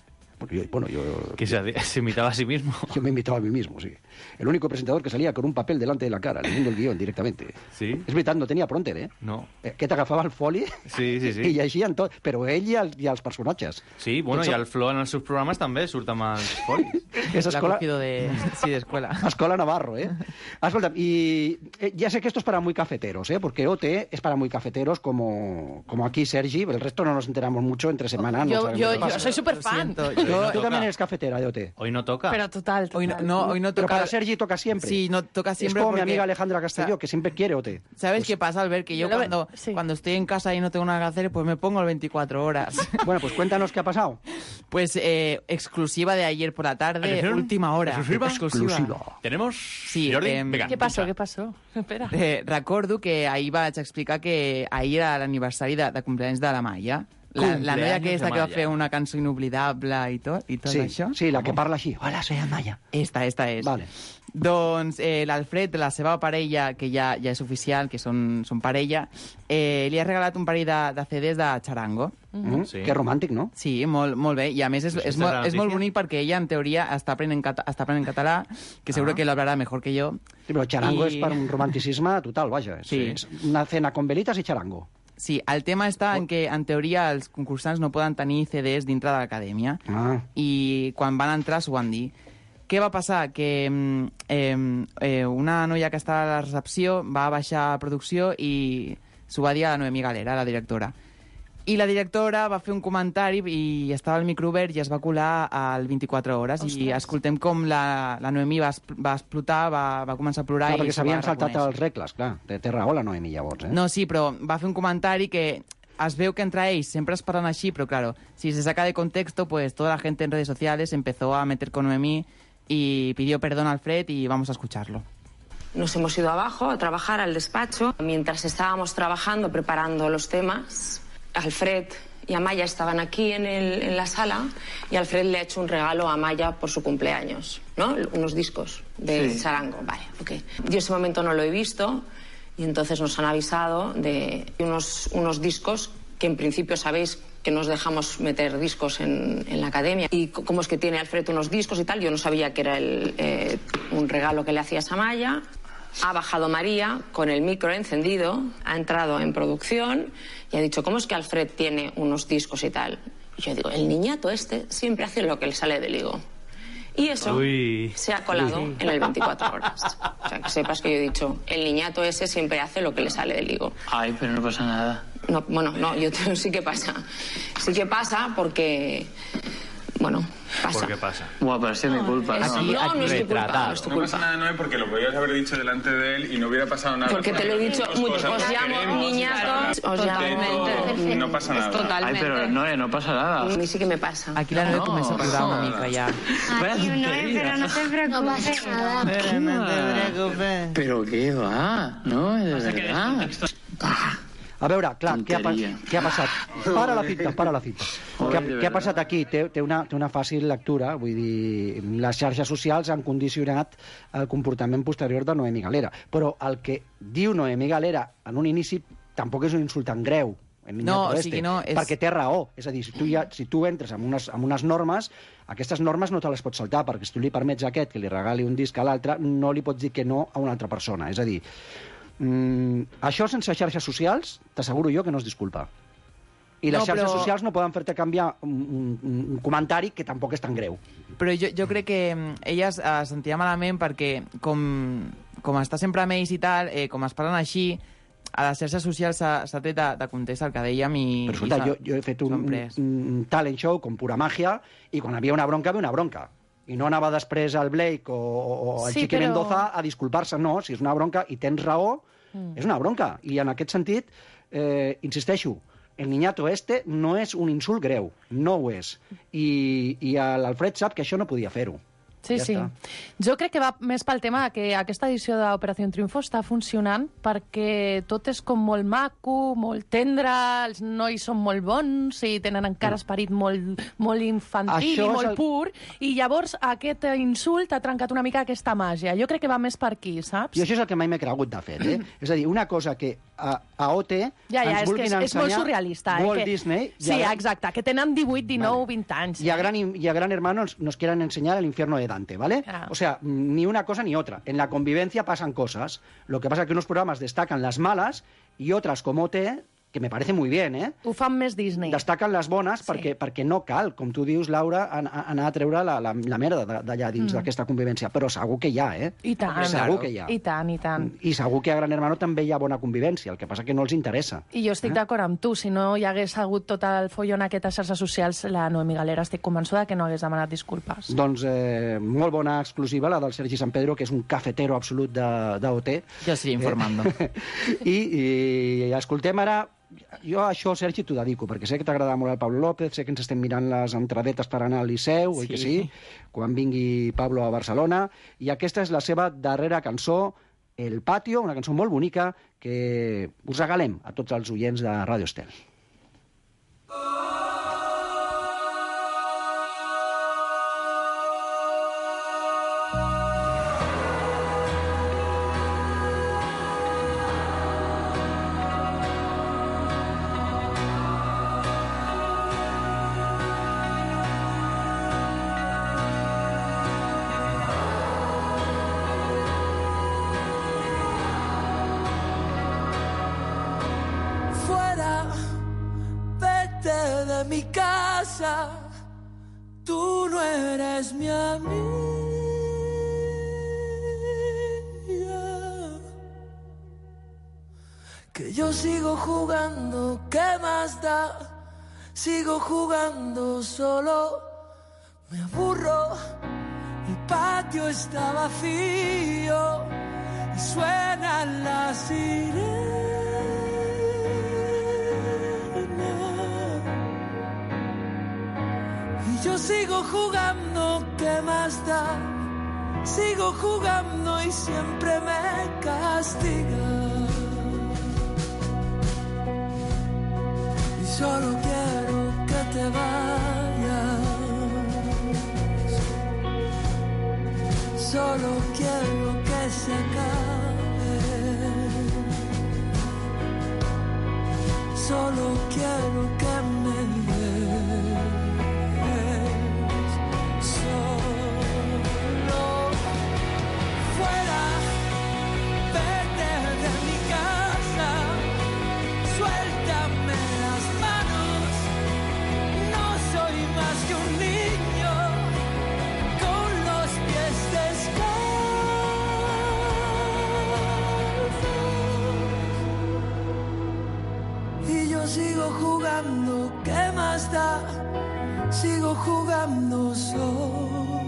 Bueno, yo... Que se imitaba a sí mismo. Yo me imitaba a mí mismo, sí. El único presentador que salía con un papel delante de la cara, leyendo el guión directamente. Sí. És veritat, no tenia prompter, eh? No. Que t'agafava el foli Sí. i llegien tot, però ell i els personatges. Sí, bueno, i el Flo en els seus programes també surt amb els folis. És escola... Sí, de escuela. Escola Navarro, ¿eh? Escolta, y ya sé que esto es para muy cafeteros, ¿eh? Porque OT es para muy cafeteros como aquí Sergi, el resto no nos enteramos mucho entre semana. Yo soy súper fan. Tú también eres cafetera de OT. Hoy no toca. Pero total. Hoy no Pero toca. para Sergi toca siempre. Sí, no toca siempre. Es como mi porque- amiga Alejandra Castelló, que siempre quiere OT. ¿Sabes Pues- qué pasa, Albert? Que yo cuando estoy en casa y no tengo nada que hacer, pues me pongo el 24 horas. Bueno, pues cuéntanos qué ha pasado. Pues exclusiva de ayer por la tarde, ¿Atención? última hora. Exclusiva. ¿Tenemos? Sí, Jordi? em, Vinga, ¿Qué pasó? Espera. Recordo que ahir vaig explicar que ahir era l'aniversari de cumpleaños de la Maia. La noia aquesta de que va Maya. fer una cançó inoblidable i tot Sí, això. sí, la que parla així. Hola, soy Amaya. Esta és. Vale. Doncs l'Alfred, la seva parella, que ja és oficial, que són parella, li ha regalat un parell de CDs de Charango. Sí. Que romàntic, no? Sí, molt bé. I a més és molt bonic perquè ella, en teoria, està aprenent català, que seguro que lo hablará mejor que yo. Sí, però Charango I- és per un romanticisme total, vaja. Sí. És una cena con velitas i Charango. Sí, el tema està en que, en teoria, els concursants no poden tenir CDs dintre de l'acadèmia. Ah. I quan van entrar s'ho van dir. Què va passar? Que una noia que estava a la recepció va baixar a producció i s'ho va dir a la Noemí Galera, la directora. I la directora va fer un comentari i estava al micro obert i es va colar al 24 hores. I escoltem com la Noemí va explotar, va començar a plorar. Clar, i perquè s'ho va s'havien saltat reconèixer. els regles, clar. Té raó la Noemi, llavors, eh? No, sí, però va fer un comentari que es veu que entre ells sempre es parlen així, però claro, si se saca de contexto, pues toda la gente en redes sociales empezó a meter con Noemí y pidió perdón a Alfred y vamos a escucharlo. Nos hemos ido abajo a trabajar al despacho. Mientras estábamos trabajando, preparando los temas, Alfred y Amaya estaban aquí en la sala y Alfred le ha hecho un regalo a Amaya por su cumpleaños, ¿no? Unos discos de charango. Vale, ok. Yo ese momento no lo he visto y entonces nos han avisado de unos discos que en principio sabéis que nos dejamos meter discos en la academia. Y cómo es que tiene Alfred unos discos y tal, yo no sabía que era un regalo que le hacías a Amaya. Ha bajado María con el micro encendido, ha entrado en producción y ha dicho, ¿cómo es que Alfred tiene unos discos y tal? Y yo digo, el niñato este siempre hace lo que le sale del higo. Y eso se ha colado en el 24 horas. O sea, que sepas que yo he dicho, el niñato ese siempre hace lo que le sale del higo. Ay, pero no pasa nada. No, bueno, no, sí que pasa. Sí que pasa porque... Bueno, pasa. ¿Por qué pasa? Buah, pero es mi culpa, ¿no? No es tu culpa. No pasa nada, Noé, porque lo podías haber dicho delante de él y no hubiera pasado nada. Porque te lo he dicho mucho. Os llamo niñatos. Totalmente. No pasa nada. Ay, pero Noé, no pasa nada. A mí sí que me pasa. Aquí la Noé comença a plorar una mica ja. Ay, Noé, pero no te preocupes. No pasa nada. Pero no te preocupes. Pero què va? No, de verdad. A veure, clar, què ha passat? Para la cita. Què ha passat aquí? Té una fàcil lectura, vull dir, les xarxes socials han condicionat el comportament posterior de Noemí Galera, però el que diu Noemí Galera en un inici tampoc és un insult tan greu, perquè té raó. És a dir, si tu entres amb unes normes, aquestes normes no te les pots saltar, perquè si tu li permets a aquest que li regali un disc a l'altre, no li pots dir que no a una altra persona. És a dir, això sense xarxes socials t'asseguro jo que no es disculpa, i les xarxes socials no poden fer-te canviar un comentari que tampoc és tan greu. Però jo crec que ella es sentia malament perquè com està sempre amb ells i tal, com es parlen així, a les xarxes socials s'ha tret de context el que dèiem i... Però escolta, jo he fet un talent show com Pura Màgia i quan havia una bronca, havia una bronca. I no anava després al Blake o al Chiqui Mendoza a disculpar-se, no. Si és una bronca i tens raó, és una bronca. I en aquest sentit, insisteixo, el niñato este no és un insult greu, no ho és. I l'Alfred sap que això no podia fer-ho. Sí, sí. Jo crec que va més pel tema que aquesta edició d'Operació Triunfo està funcionant perquè tot és com molt maco, molt tendre, els nois són molt bons i tenen encara esperit molt infantil i molt pur, i llavors aquest insult ha trencat una mica aquesta màgia. Jo crec que va més per aquí, saps? I això és el que mai m'he cregut de fet, És a dir, una cosa que a OT ens vulguin ensenyar... És molt surrealista. Walt Disney... Sí, exacte, que tenen 18, 19, 20 anys. Y a Gran Hermano nos quieren enseñar el infierno de Dante, ¿vale? O sea, ni una cosa ni otra. En la convivencia pasan cosas. Lo que pasa es que unos programas destacan las malas y otras como OT, que me parece muy bien, Ho fan més Disney. Destaquen les bones perquè no cal, com tu dius, Laura, anar a treure la merda d'allà dins d'aquesta convivència. Però segur que hi ha, I tant. Segur que hi ha. I tant, i tant. I segur que a Gran Hermano també hi ha bona convivència, el que passa que no els interessa. I jo estic d'acord amb tu. Si no hi hagués hagut tot el follon aquest a xarxes socials, la Noemí Galera estic convençuda que no hagués demanat disculpes. Doncs molt bona exclusiva, la del Sergi San Pedro, que és un cafetero absolut d'OT. Jo estic informando. I escoltem ara... Jo això, Sergi, t'ho dedico, perquè sé que t'agrada molt el Pablo López, sé que ens estem mirant les entradetes per anar al Liceu, oi que sí? Quan vingui Pablo a Barcelona. I aquesta és la seva darrera cançó, El Patio, una cançó molt bonica que us regalem a tots els oients de Radio Estel. Mi casa, tú no eres mi amiga. Que yo sigo jugando, ¿qué más da? Sigo jugando solo, me aburro. El patio está vacío y suenan las sirenas. Yo sigo jugando, ¿qué más da? Sigo jugando y siempre me castiga. Y solo quiero que te vayas. Solo quiero que se acabe. Solo quiero que me des. Solo fuera, vete de mi casa. Suéltame las manos. No soy más que un niño con los pies descalzos. Y yo sigo jugando, ¿qué más da? Sigo jugando solo.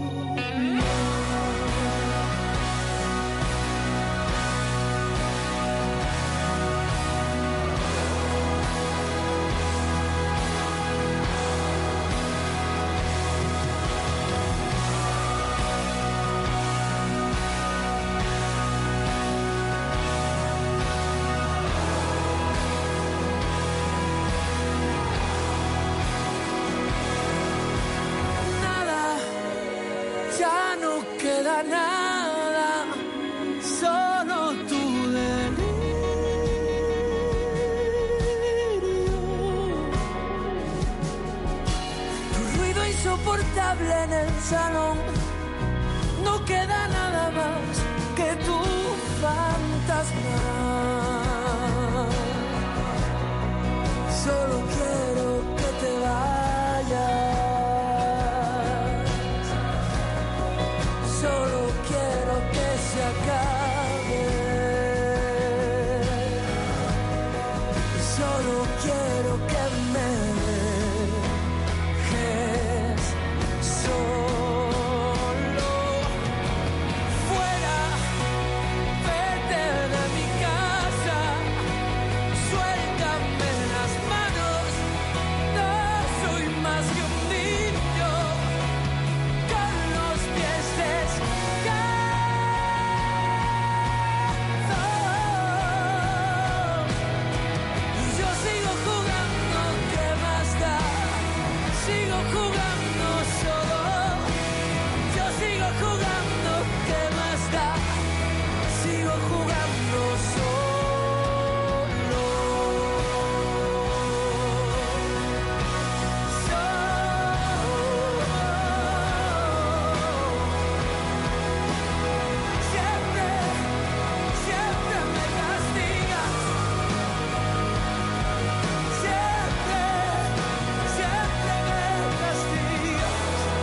Ya no queda nada, solo tu delirio. Tu ruido insoportable en el salón. No queda nada más que tu fantasma. Solo quiero que te vayas. Solo quiero que se acabe. Solo quiero que me dejes solo. Fuera, vete de mi casa. Suéltame las manos. No soy más que un niño con los pies descalzos. Yo sigo jugando, ¿qué más da? Sigo jugando solo. Yo sigo jugando, ¿qué más da? Sigo jugando solo. Siempre, siempre me castigas. Siempre, siempre me castigas.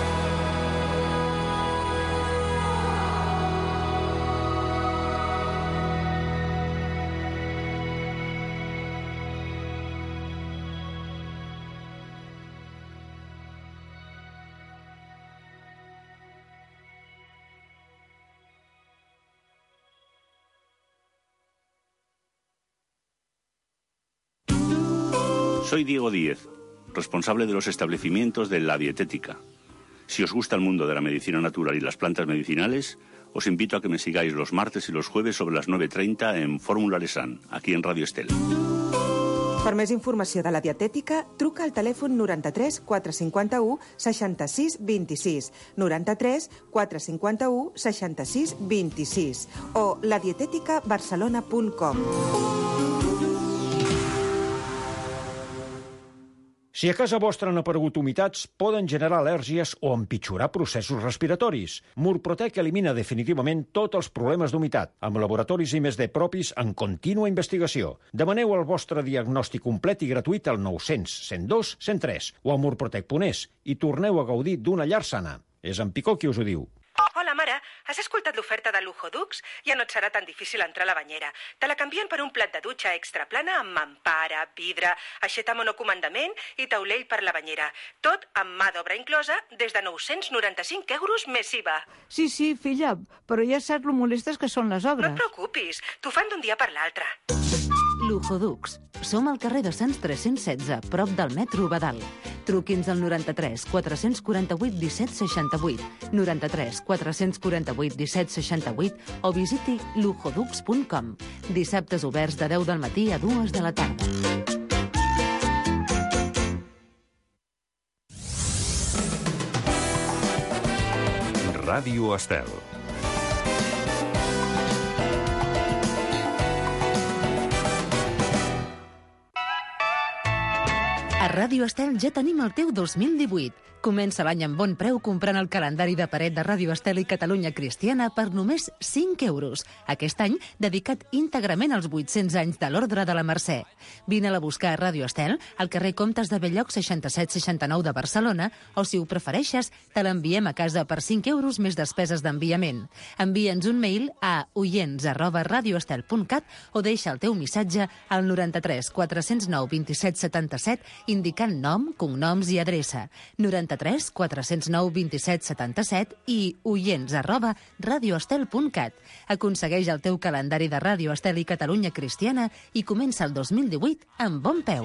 Soy Diego Díez, responsable de los establecimientos de La Dietética. Si os gusta el mundo de la medicina natural y las plantas medicinales, os invito a que me sigáis los martes y los jueves sobre las 9:30 en Fórmula Lesan, aquí en Radio Estel. Per més informació de la dietètica, truca al telèfon 93 451 66 26, 93 451 66 26 o ladieteticabarcelona.com. Si a casa vostra han aparegut humitats, poden generar al·lèrgies o empitjorar processos respiratoris. Murprotec elimina definitivament tots els problemes d'humitat, amb laboratoris I+D propis en contínua investigació. Demaneu el vostre diagnòstic complet i gratuït al 900 102 103 o a murprotec.es i torneu a gaudir d'una llar sana. És en Picó qui us ho diu. Hola, mare. Has escoltat l'oferta de Lujo Dux? Ja no et serà tan difícil entrar a la banyera. Te la canvien per un plat de dutxa extra plana amb mampara, vidre, aixeta monocomandament i taulell per la banyera. Tot amb mà d'obra inclosa des de 995 euros més IVA. Sí, filla, però ja saps lo molestes que són les obres. No et preocupis, t'ho fan d'un dia per l'altre. Luxodux. Som al carrer de Sants 316, prop del metro Badal. Truqui'ns al 93 448 17 68, 93 448 17 68 o visiti luxodux.com. Dissabtes oberts de 10 del matí a 2 de la tarda. Ràdio Estel. A Ràdio Estel ja tenim el teu 2018. Comença l'any amb bon preu comprant el calendari de paret de Ràdio Estel i Catalunya Cristiana per només 5 euros. Aquest any dedicat íntegrament als 800 anys de l'Ordre de la Mercè. Vine-la a buscar a Ràdio Estel, al carrer Comtes de Belloc 6769 de Barcelona, o si ho prefereixes, te l'enviem a casa per 5 euros més despeses d'enviament. Envia'ns un mail a oients@radioestel.cat o deixa el teu missatge al 93 409 27 77 indicant nom, cognoms i adreça. 93 409 27 77 i oients@radioestel.cat. Aconsegueix el teu calendari de Ràdio Estel i Catalunya Cristiana i comença el 2018 amb bon peu.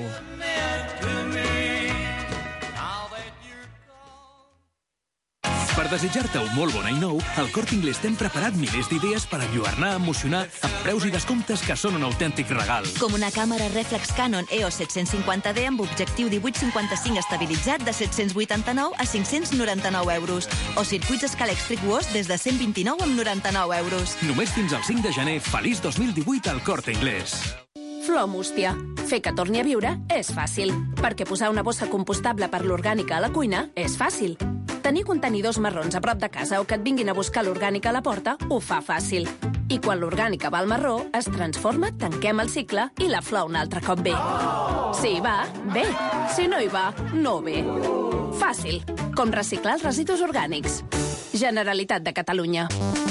Per desitjar-te un molt bon any nou, al Corte Inglés t'hem preparat milers d'idees per enlluernar, emocionar, amb preus i descomptes que són un autèntic regal. Com una càmera reflex Canon EOS 750D amb objectiu 18-55 estabilitzat de 789 a 599 euros. O circuits Scalextric Wash des de 129 amb 99 euros. Només fins al 5 de gener. Feliç 2018 al Corte Inglés. Flor Mústia. Fer que torni a viure és fàcil. Perquè posar una bossa compostable per l'orgànica a la cuina és fàcil. Tenir contenidors marrons a prop de casa o que et vinguin a buscar l'orgànica a la porta ho fa fàcil. I quan l'orgànica va al marró, es transforma, tanquem el cicle i la flor un altre cop ve. Si hi va, bé. Si no hi va, no ve. Fàcil. Com reciclar els residus orgànics. Generalitat de Catalunya.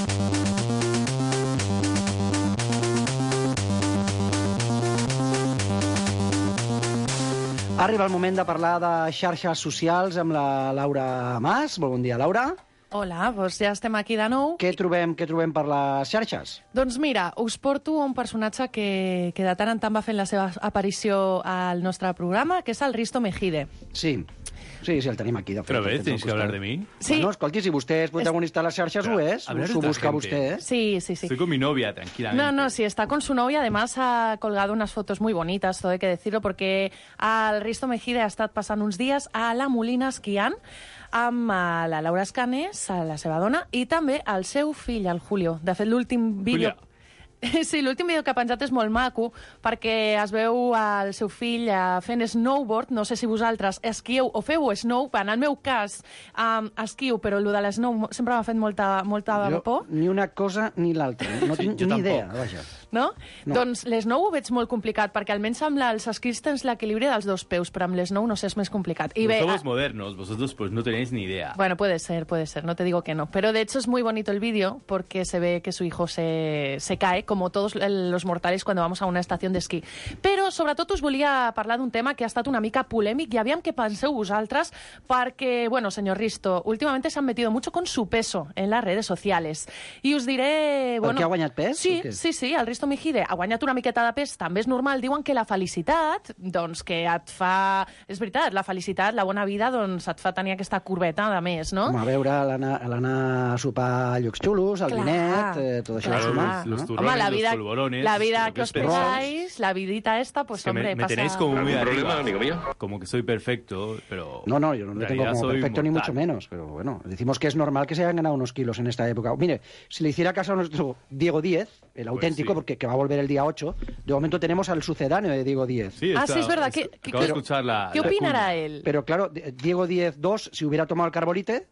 Arriba el moment de parlar de xarxes socials amb la Laura Mas. Molt bon dia, Laura. Hola, doncs ja estem aquí de nou. Què trobem per les xarxes? Doncs mira, us porto un personatge que de tant en tant va fent la seva aparició al nostre programa, que és el Risto Mejide. Sí, el tenim aquí. De fet, Però bé, tens que hablar de mi. Sí. Bueno, escolti, si vostè és protagonista de les xarxes, ho és. S'ho busca vostè, ¿eh? Sí. Estoy con mi novia, tranquilamente. No, sí, está con su novia. Además, ha colgado unas fotos muy bonitas, todo hay que decirlo, porque el Risto Mejide ha estat passant uns dies a la Molina esquiant amb la Laura Escanes, la seva dona, i també el seu fill, el Julio. De fet, l'últim vídeo... Sí, l'últim vídeo que ha penjat és molt maco perquè es veu el seu fill fent snowboard. No sé si vosaltres esquieu o feu snow. En el meu cas, esquiu, però el de l'esnow sempre m'ha fet molta por. Ni una cosa ni l'altra. No tinc ni idea, vaja. No? Doncs l'esnow ho veig molt complicat, perquè almenys amb els esquís tens l'equilibri dels dos peus, però amb l'esnow no sé, és més complicat. Y bé, somos modernos, vosotros pues no tenéis ni idea. Bueno, puede ser, no te digo que no. Pero de hecho es muy bonito el vídeo porque se ve que su hijo se cae, como todos los mortales cuando vamos a una estación d'esquí. Però, sobretot, us volia parlar d'un tema que ha estat una mica polèmic i aviam què penseu vosaltres, perquè, bueno, señor Risto, últimamente se han metido mucho con su peso en las redes sociales. I us diré... Bueno, perquè ha guanyat pes? Sí, el Risto Mejide ha guanyat una miqueta de pes, també és normal. Diuen que la felicitat, doncs, que et fa... És veritat, la felicitat, la bona vida, doncs, et fa tenir aquesta corbeta de més, no? Com a veure l'anar a sopar a llocs xulos, al vinet, tot això. Los turrones, los polvorones... La vida que os pensáis, la vidita esta, pues, hombre, me pasa... tenéis como muy problema, amigo mío? Como que soy perfecto, pero... No, yo no lo tengo como perfecto ni mucho menos, pero bueno, decimos que es normal que se hayan ganado unos kilos en esta época. Mire, si le hiciera caso a nuestro Diego Díez, el auténtico, porque que va a volver el día 8, de momento tenemos al sucedáneo de Diego Díez. Sí, sí, es verdad. Acabo de escuchar ¿Qué opinará él? Pero claro, Diego Díez 2, si hubiera tomado el carbolite...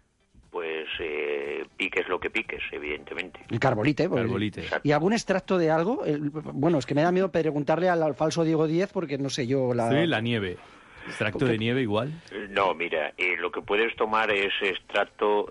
Pues piques lo que piques, evidentemente. El carbolite. ¿Y algún extracto de algo? Bueno, es que me da miedo preguntarle al falso Diego Díez porque no sé yo... Sí, la nieve. ¿Extracto de nieve igual? No, mira, lo que puedes tomar es extracto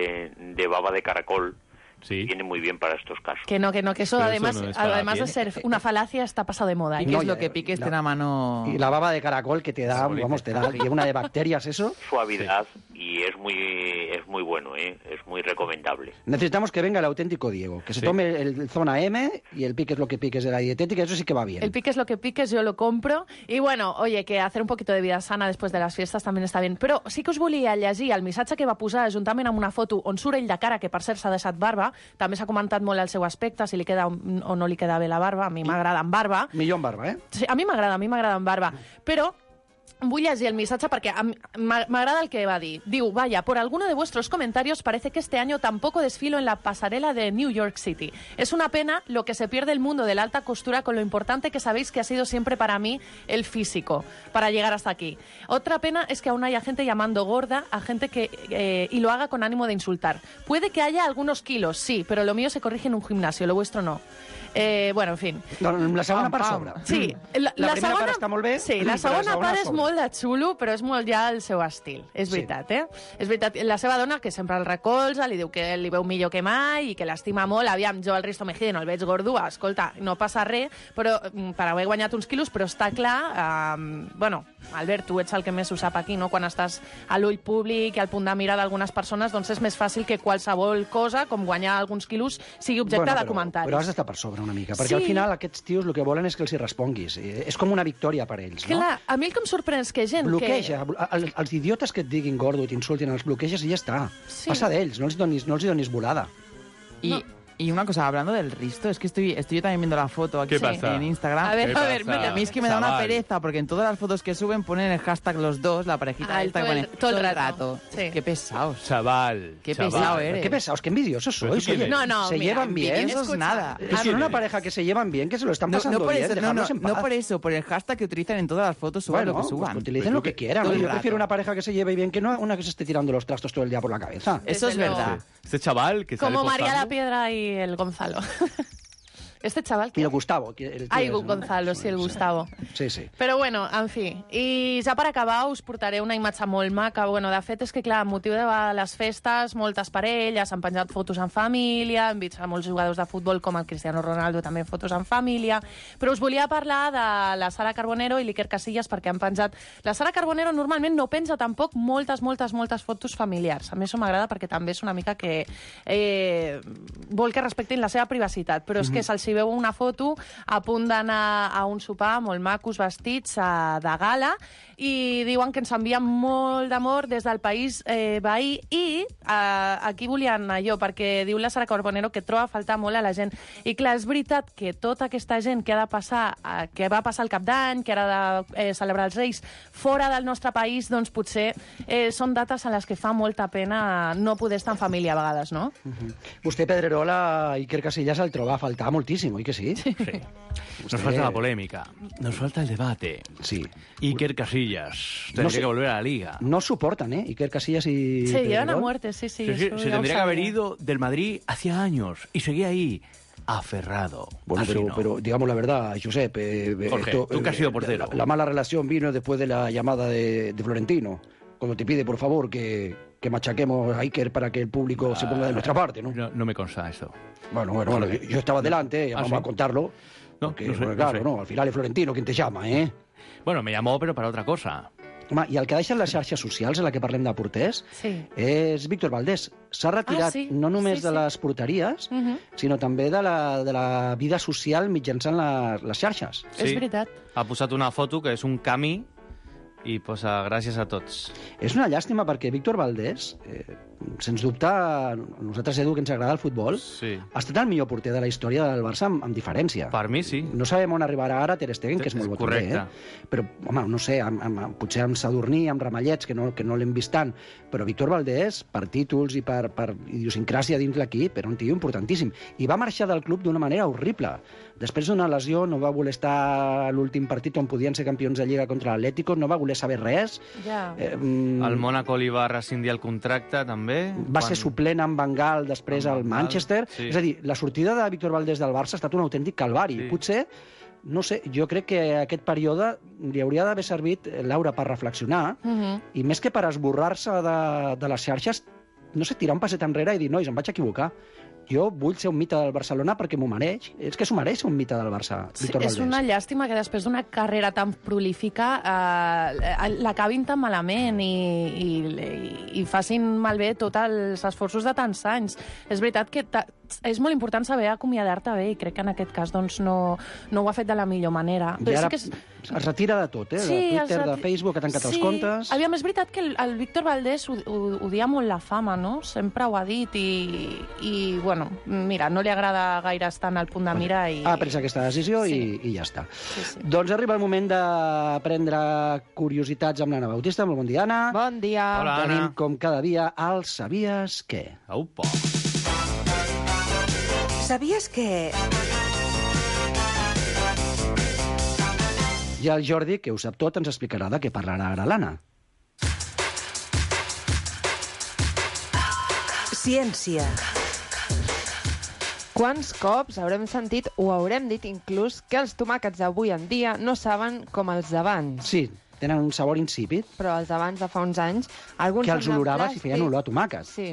de baba de caracol. Sí. Viene muy bien para estos casos. Que eso además, no además de ser una falacia, está pasado de moda. Piques lo que piques, te da mano... Y la baba de caracol que te da, vamos, te da, lleva una de bacterias, eso. Suavidad y y es muy bueno, es muy recomendable. Necesitamos que venga el auténtico Diego, que se tome el zona M y el piques lo que piques de la dietética, eso sí que va bien. El piques lo que piques, yo lo compro. I bueno, oye, que hacer un poquito de vida sana després de les festes també està bé. Però sí que us volia llegir el missatge que va posar juntament amb una foto on surt ell de cara, que per cert s'ha deixat barba. També s'ha comentat molt el seu aspecte, si li queda o no li queda bé la barba. A mi m'agrada amb barba. Millor amb barba, Sí, a mi m'agrada amb barba. Però voy a leer el mensaje porque me agrada el que va a decir. Diu, vaya, por alguno de vuestros comentarios parece que este año tampoco desfilo en la pasarela de New York City. Es una pena lo que se pierde el mundo de la alta costura con lo importante que sabéis que ha sido siempre para mí el físico, para llegar hasta aquí. Otra pena es que aún haya gente llamando gorda a gente que y lo haga con ánimo de insultar. Puede que haya algunos kilos, sí, pero lo mío se corrige en un gimnasio, lo vuestro no. Bueno, en fin. La segona part sobra. Sí. La primera part està molt bé. Sí, la segona part és molt de xulo, però és molt ja el seu estil. És veritat, És veritat. La seva dona, que sempre el recolza, li diu que li veu millor que mai i que l'estima molt. Aviam, jo al Risto Mejide no el veig gordo, escolta, no passa res, però per haver guanyat uns quilos, però està clar... bueno, Albert, tu ets el que més ho sap aquí, no? Quan estàs a l'ull públic i al punt de mirar d'algunes persones, doncs és més fàcil que qualsevol cosa, com guanyar alguns quilos, sigui objecte de comentaris. Però has d'estar per sobre una mica, perquè al final aquests tios el que volen és que els hi responguis. És com una victòria per ells, no? Clar, a mi el que em sorprèn és que gent bloqueja. Els idiotes que et diguin gordo i t'insultin, els bloqueges i ja està. Passa d'ells, no els donis volada. Y una cosa, hablando del Risto, es que estoy yo también viendo la foto aquí en Instagram. A ver, a mí es que me da una pereza, porque en todas las fotos que suben ponen el hashtag los dos, la parejita esta, que pone todo el rato. Sí. Qué pesados. Chaval. Qué pesado eres. Qué pesados, qué envidiosos sois. Oye, se llevan bien. Eso es nada. Es una pareja que se llevan bien, que se lo están pasando bien, dejadlos en paz. No por eso, por el hashtag que utilizan en todas las fotos, suban lo que suban. Pues utilicen lo que quieran. Yo prefiero una pareja que se lleve bien que no una que se esté tirando los trastos todo el día por la cabeza. Eso es verdad. Este chaval que sale como postando... María la Piedra y el Gonzalo. Este chaval... I el Gustavo. Gonzalo, sí, el Gustavo. Sí, sí. Però bueno, en fi. I ja per acabar us portaré una imatge molt maca. Bueno, de fet és que, clar, amb motiu de les festes, moltes parelles han penjat fotos en família, hem vist a molts jugadors de futbol com el Cristiano Ronaldo també fotos en família, però us volia parlar de la Sara Carbonero i l'Iker Casillas perquè han penjat... La Sara Carbonero normalment no penja tampoc moltes fotos familiars. A mi això m'agrada perquè també és una mica que vol que respectin la seva privacitat, però és que se'ls hi veu una foto a punt d'anar a un sopar molt macos vestits de gala i diuen que ens envien molt d'amor des del país veí i aquí volia anar jo perquè diu la Sara Carbonero que troba a faltar molt a la gent i clar, és veritat que tota aquesta gent que ha de passar, que va passar el Cap d'Any, que ara de celebrar els Reis fora del nostre país, doncs potser són dates en les que fa molta pena no poder estar en família a vegades, no? Vostè, Pedrerola, Iker Casillas el troba a faltar moltíssim, ¿y que sí? Sí. Nos falta la polémica, nos falta el debate. Sí. Iker Casillas tendría que volver a la liga. No soportan, Iker Casillas y... Se llevan a muerte, sí. Se tendría que haber ido del Madrid hacía años y seguía ahí, aferrado. Bueno, pero digamos la verdad, Josep... Jorge, tú que has sido portero. La mala relación vino después de la llamada de Florentino, cuando te pide, por favor, que machaquemos a Iker para que el público se ponga de nuestra parte, ¿no? No me consta eso. Bueno, yo estaba delante, vamos a contarlo. No, porque, no sé, claro, no, al final es Florentino quien te llama, Bueno, me llamó, però per otra cosa. Home, i el que deixen les xarxes socials en la que parlem de porters és Víctor Valdés. S'ha retirat no només de les porteries, sinó també de la vida social mitjançant les xarxes. És veritat. Ha posat una foto que és un camí i posa gràcies a tots. És una llàstima perquè Víctor Valdés, sens dubte, nosaltres, Edu, que ens agrada el futbol, ha estat el millor porter de la història del Barça amb diferència. Per mi, sí. No sabem on arribarà ara Ter Stegen, que és molt botoner, però, home, no sé, potser amb Sadurní, amb Ramallets, que no l'hem vist tant, però Víctor Valdés, per títols i per idiosincràsia dins l'equip, era un tio importantíssim. I va marxar del club d'una manera horrible. Després d'una lesió no va voler estar a l'últim partit on podien ser campions de Lliga contra l'Atlético, no va voler saber res. El Mónaco li va rescindir el contracte, també. Va ser suplent amb Van Gaal després al Manchester. És a dir, la sortida de Víctor Valdés del Barça ha estat un autèntic calvari. Potser, no sé, jo crec que aquest període li hauria d'haver servit, Laura, per reflexionar, i més que per esborrar-se de les xarxes, no sé, tirar un passet enrere i dir, nois, em vaig equivocar. Jo vull ser un mite del Barcelona perquè m'ho mereix. És que s'ho mereix ser un mite del Barça, Víctor Valdés. És una llàstima que després d'una carrera tan prolífica l'acabin tan malament i facin malbé tots els esforços de tants anys. És veritat que és molt important saber acomiadar-te bé i crec que en aquest cas doncs, no ho ha fet de la millor manera. I ara es retira de tot, de Twitter, de Facebook, ha tancat els comptes... Aviam, és veritat que el Víctor Valdés odia molt la fama, no? Sempre ho ha dit i bueno, mira, no li agrada gaire estar en el punt de mira i... Ha pres aquesta decisió i ja està. Doncs arriba el moment de prendre curiositats amb l'Anna Bautista. Molt bon dia, Anna. Bon dia. Hola, Anna. Tenim, com cada dia, el Sabies què? Aupa. Sabies que... I el Jordi, que ho sap tot, ens explicarà de què parlarà ara l'Anna. Ciència. Quants cops haurem sentit o haurem dit inclús que els tomàquets d'avui en dia no saben com els d'abans? Sí, tenen un sabor insípid. Però els d'abans de fa uns anys... Que els oloraves i feien olor a tomàquet. Sí.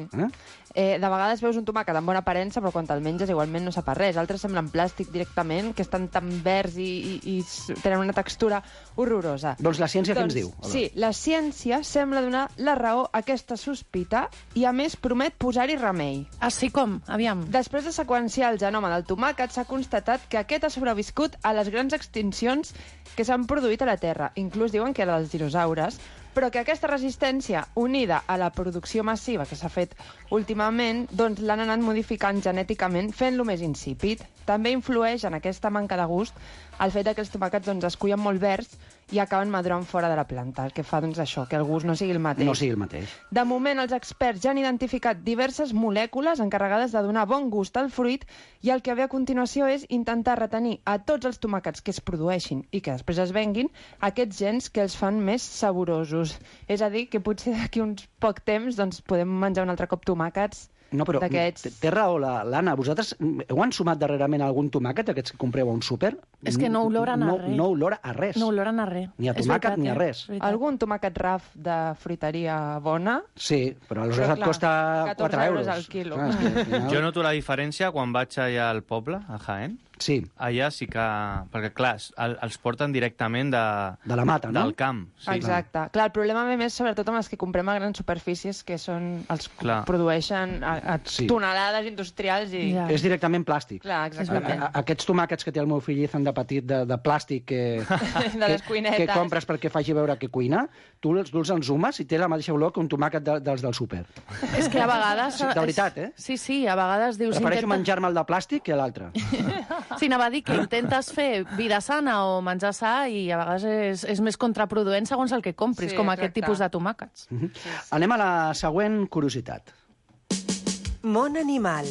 De vegades veus un tomàquet amb bona aparença, però quan te'l menges igualment no sap a res. Altres semblen plàstic directament, que estan tan verds i tenen una textura horrorosa. Doncs la ciència què ens diu? Sí, la ciència sembla donar la raó a aquesta sospita i, a més, promet posar-hi remei. Així com? Aviam. Després de seqüenciar el genoma del tomàquet, s'ha constatat que aquest ha sobreviscut a les grans extincions que s'han produït a la Terra. Inclús diuen que era dels dinosaures, però que aquesta resistència, unida a la producció massiva que s'ha fet últimament, doncs l'han anat modificant genèticament, fent-lo més insípid. També influeix en aquesta manca de gust el fet que els tomàquets doncs, es cullen molt verds i acaben madurant fora de la planta, el que fa doncs, això, que el gust no sigui el mateix. No sigui el mateix. De moment, els experts ja han identificat diverses molècules encarregades de donar bon gust al fruit i el que ve a continuació és intentar retenir a tots els tomàquets que es produeixin i que després es venguin aquests gens que els fan més saborosos. És a dir, que potser d'aquí uns poc temps doncs, podem menjar un altre cop tomàquets. No, però té raó l'Anna. Vosaltres heu ensumat darrerament algun tomàquet, aquests que compreu a un súper? És que no oloren a res. No olora a res. No oloren a res. Ni a tomàquet ni a res. Algun tomàquet raf de fruiteria bona? Sí, però aleshores et costa 4 euros. Al quilo. Jo noto la diferència quan vaig allà al poble, a Jaén. Sí. Allà sí que... Perquè, clar, els porten directament de la mata, no? Del camp. Sí. Exacte. Clar, el problema ve més sobretot amb els que comprem a grans superfícies, que són els que produeixen a tonelades industrials i... Ja. És directament plàstic. Clar, exactament. Aquests tomàquets que té el meu fill Ethan de petit, de plàstic de les cuinetes. Que compres perquè faci veure que cuina, tu els enzumes i té la mateixa olor que un tomàquet dels del súper. És que a vegades... De veritat, Sí, a vegades dius... Prefereixo menjar-me el de plàstic que l'altre. Sí, anava a dir que intentes fer vida sana o menjar sa i a vegades és més contraproduent segons el que compris, com aquest tipus de tomàquets. Anem a la següent curiositat. Món animal.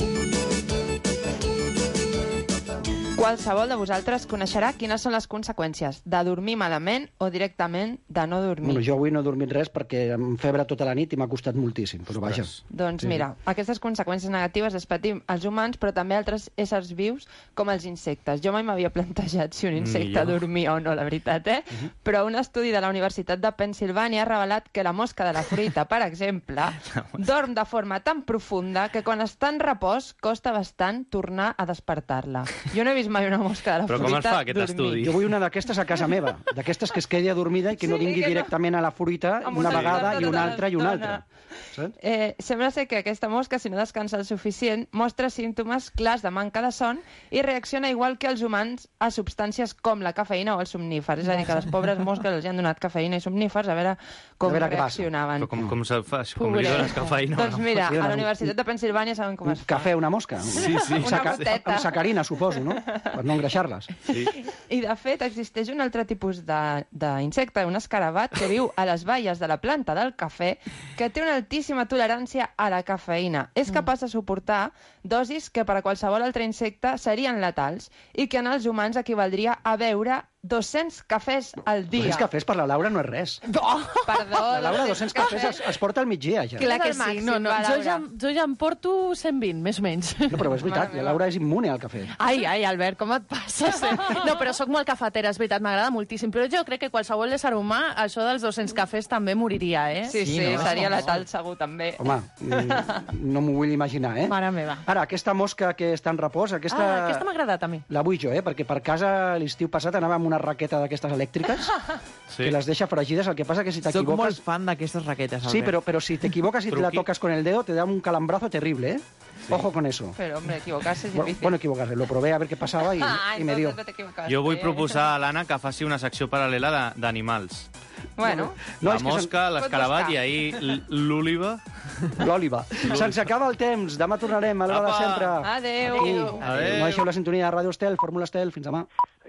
Qualsevol de vosaltres coneixerà quines són les conseqüències de dormir malament o directament de no dormir. Bueno, jo avui no he dormit res perquè em febre tota la nit i m'ha costat moltíssim, però vaja. Doncs mira, aquestes conseqüències negatives les patim els humans, però també altres éssers vius, com els insectes. Jo mai m'havia plantejat si un insecte dormia o no, la veritat, Però un estudi de la Universitat de Pennsilvània ha revelat que la mosca de la fruita, per exemple, dorm de forma tan profunda que quan està en repòs costa bastant tornar a despertar-la. Jo no he vist mai una mosca de la fruita dormir. Però com es fa aquest estudi? Jo vull una d'aquestes a casa meva, d'aquestes que es quedi adormida i que no vingui directament a la fruita una vegada i una altra i una altra. Sembla ser que aquesta mosca, si no descansa el suficient, mostra símptomes clars de manca de son i reacciona igual que els humans a substàncies com la cafeïna o els somnífers. És a dir, que les pobres mosques els han donat cafeïna i somnífers a veure com reaccionaven. Però com se'l fa? Com li dones cafeïna? Doncs mira, a la Universitat de Pennsilvània saben com es fa. Cafè, una mosca? Sí. Amb sacarina, suposo, no? Per no engreixar-les. Sí. I, de fet, existeix un altre tipus d'insecte, un escarabat, que viu a les baies de la planta del cafè, que té una altíssima tolerància a la cafeïna. És capaç de suportar dosis que per a qualsevol altre insecte serien letals i que en els humans equivaldria a beure 200 cafès al dia. 200 cafès per la Laura no és res. Perdó. La Laura 200 cafès els porta al migdia, ja. Clar que És el sí. màxim, No, va, Laura. jo ja em porto 120, més o menys. No, però és veritat, la Laura és immune al cafè. Ai, Albert, com et passes? No, però sóc molt cafetera, és veritat, m'agrada moltíssim. Però jo crec que qualsevol ésser humà, això dels 200 cafès també moriria, eh? Sí, seria letal segur, també. Home, no m'ho vull imaginar, eh? Mare meva. Ara, aquesta mosca que està en repòs, Aquesta m'ha agradat a mi. La vull jo, perquè per casa l'estiu passat anava amb una raqueta d'aquestes elèctriques que les deixa fregides. El que passa que si Soc t'equivoques... molt fan d'aquestes raquetes, Sí, Albert. però si te equivocas y te la tocas con el dedo, te da un calambrazo terrible, ¿eh? Sí. Ojo con eso. Pero, hombre, equivocarse es difícil. Bueno, equivocarse. Lo probé a ver qué pasaba y me dio. No t'equivocaste. Jo vull proposar a l'Anna que faci una secció paral·lela d'animals. Bueno. La mosca, l'escarabat i ahir l'òliva. L'òliva. Se'ns acaba el temps. Demà tornarem a l'hora de sempre. Adéu. No deixeu la sintonia de Ràdio Estel, Fórmula Estel. Fins demà.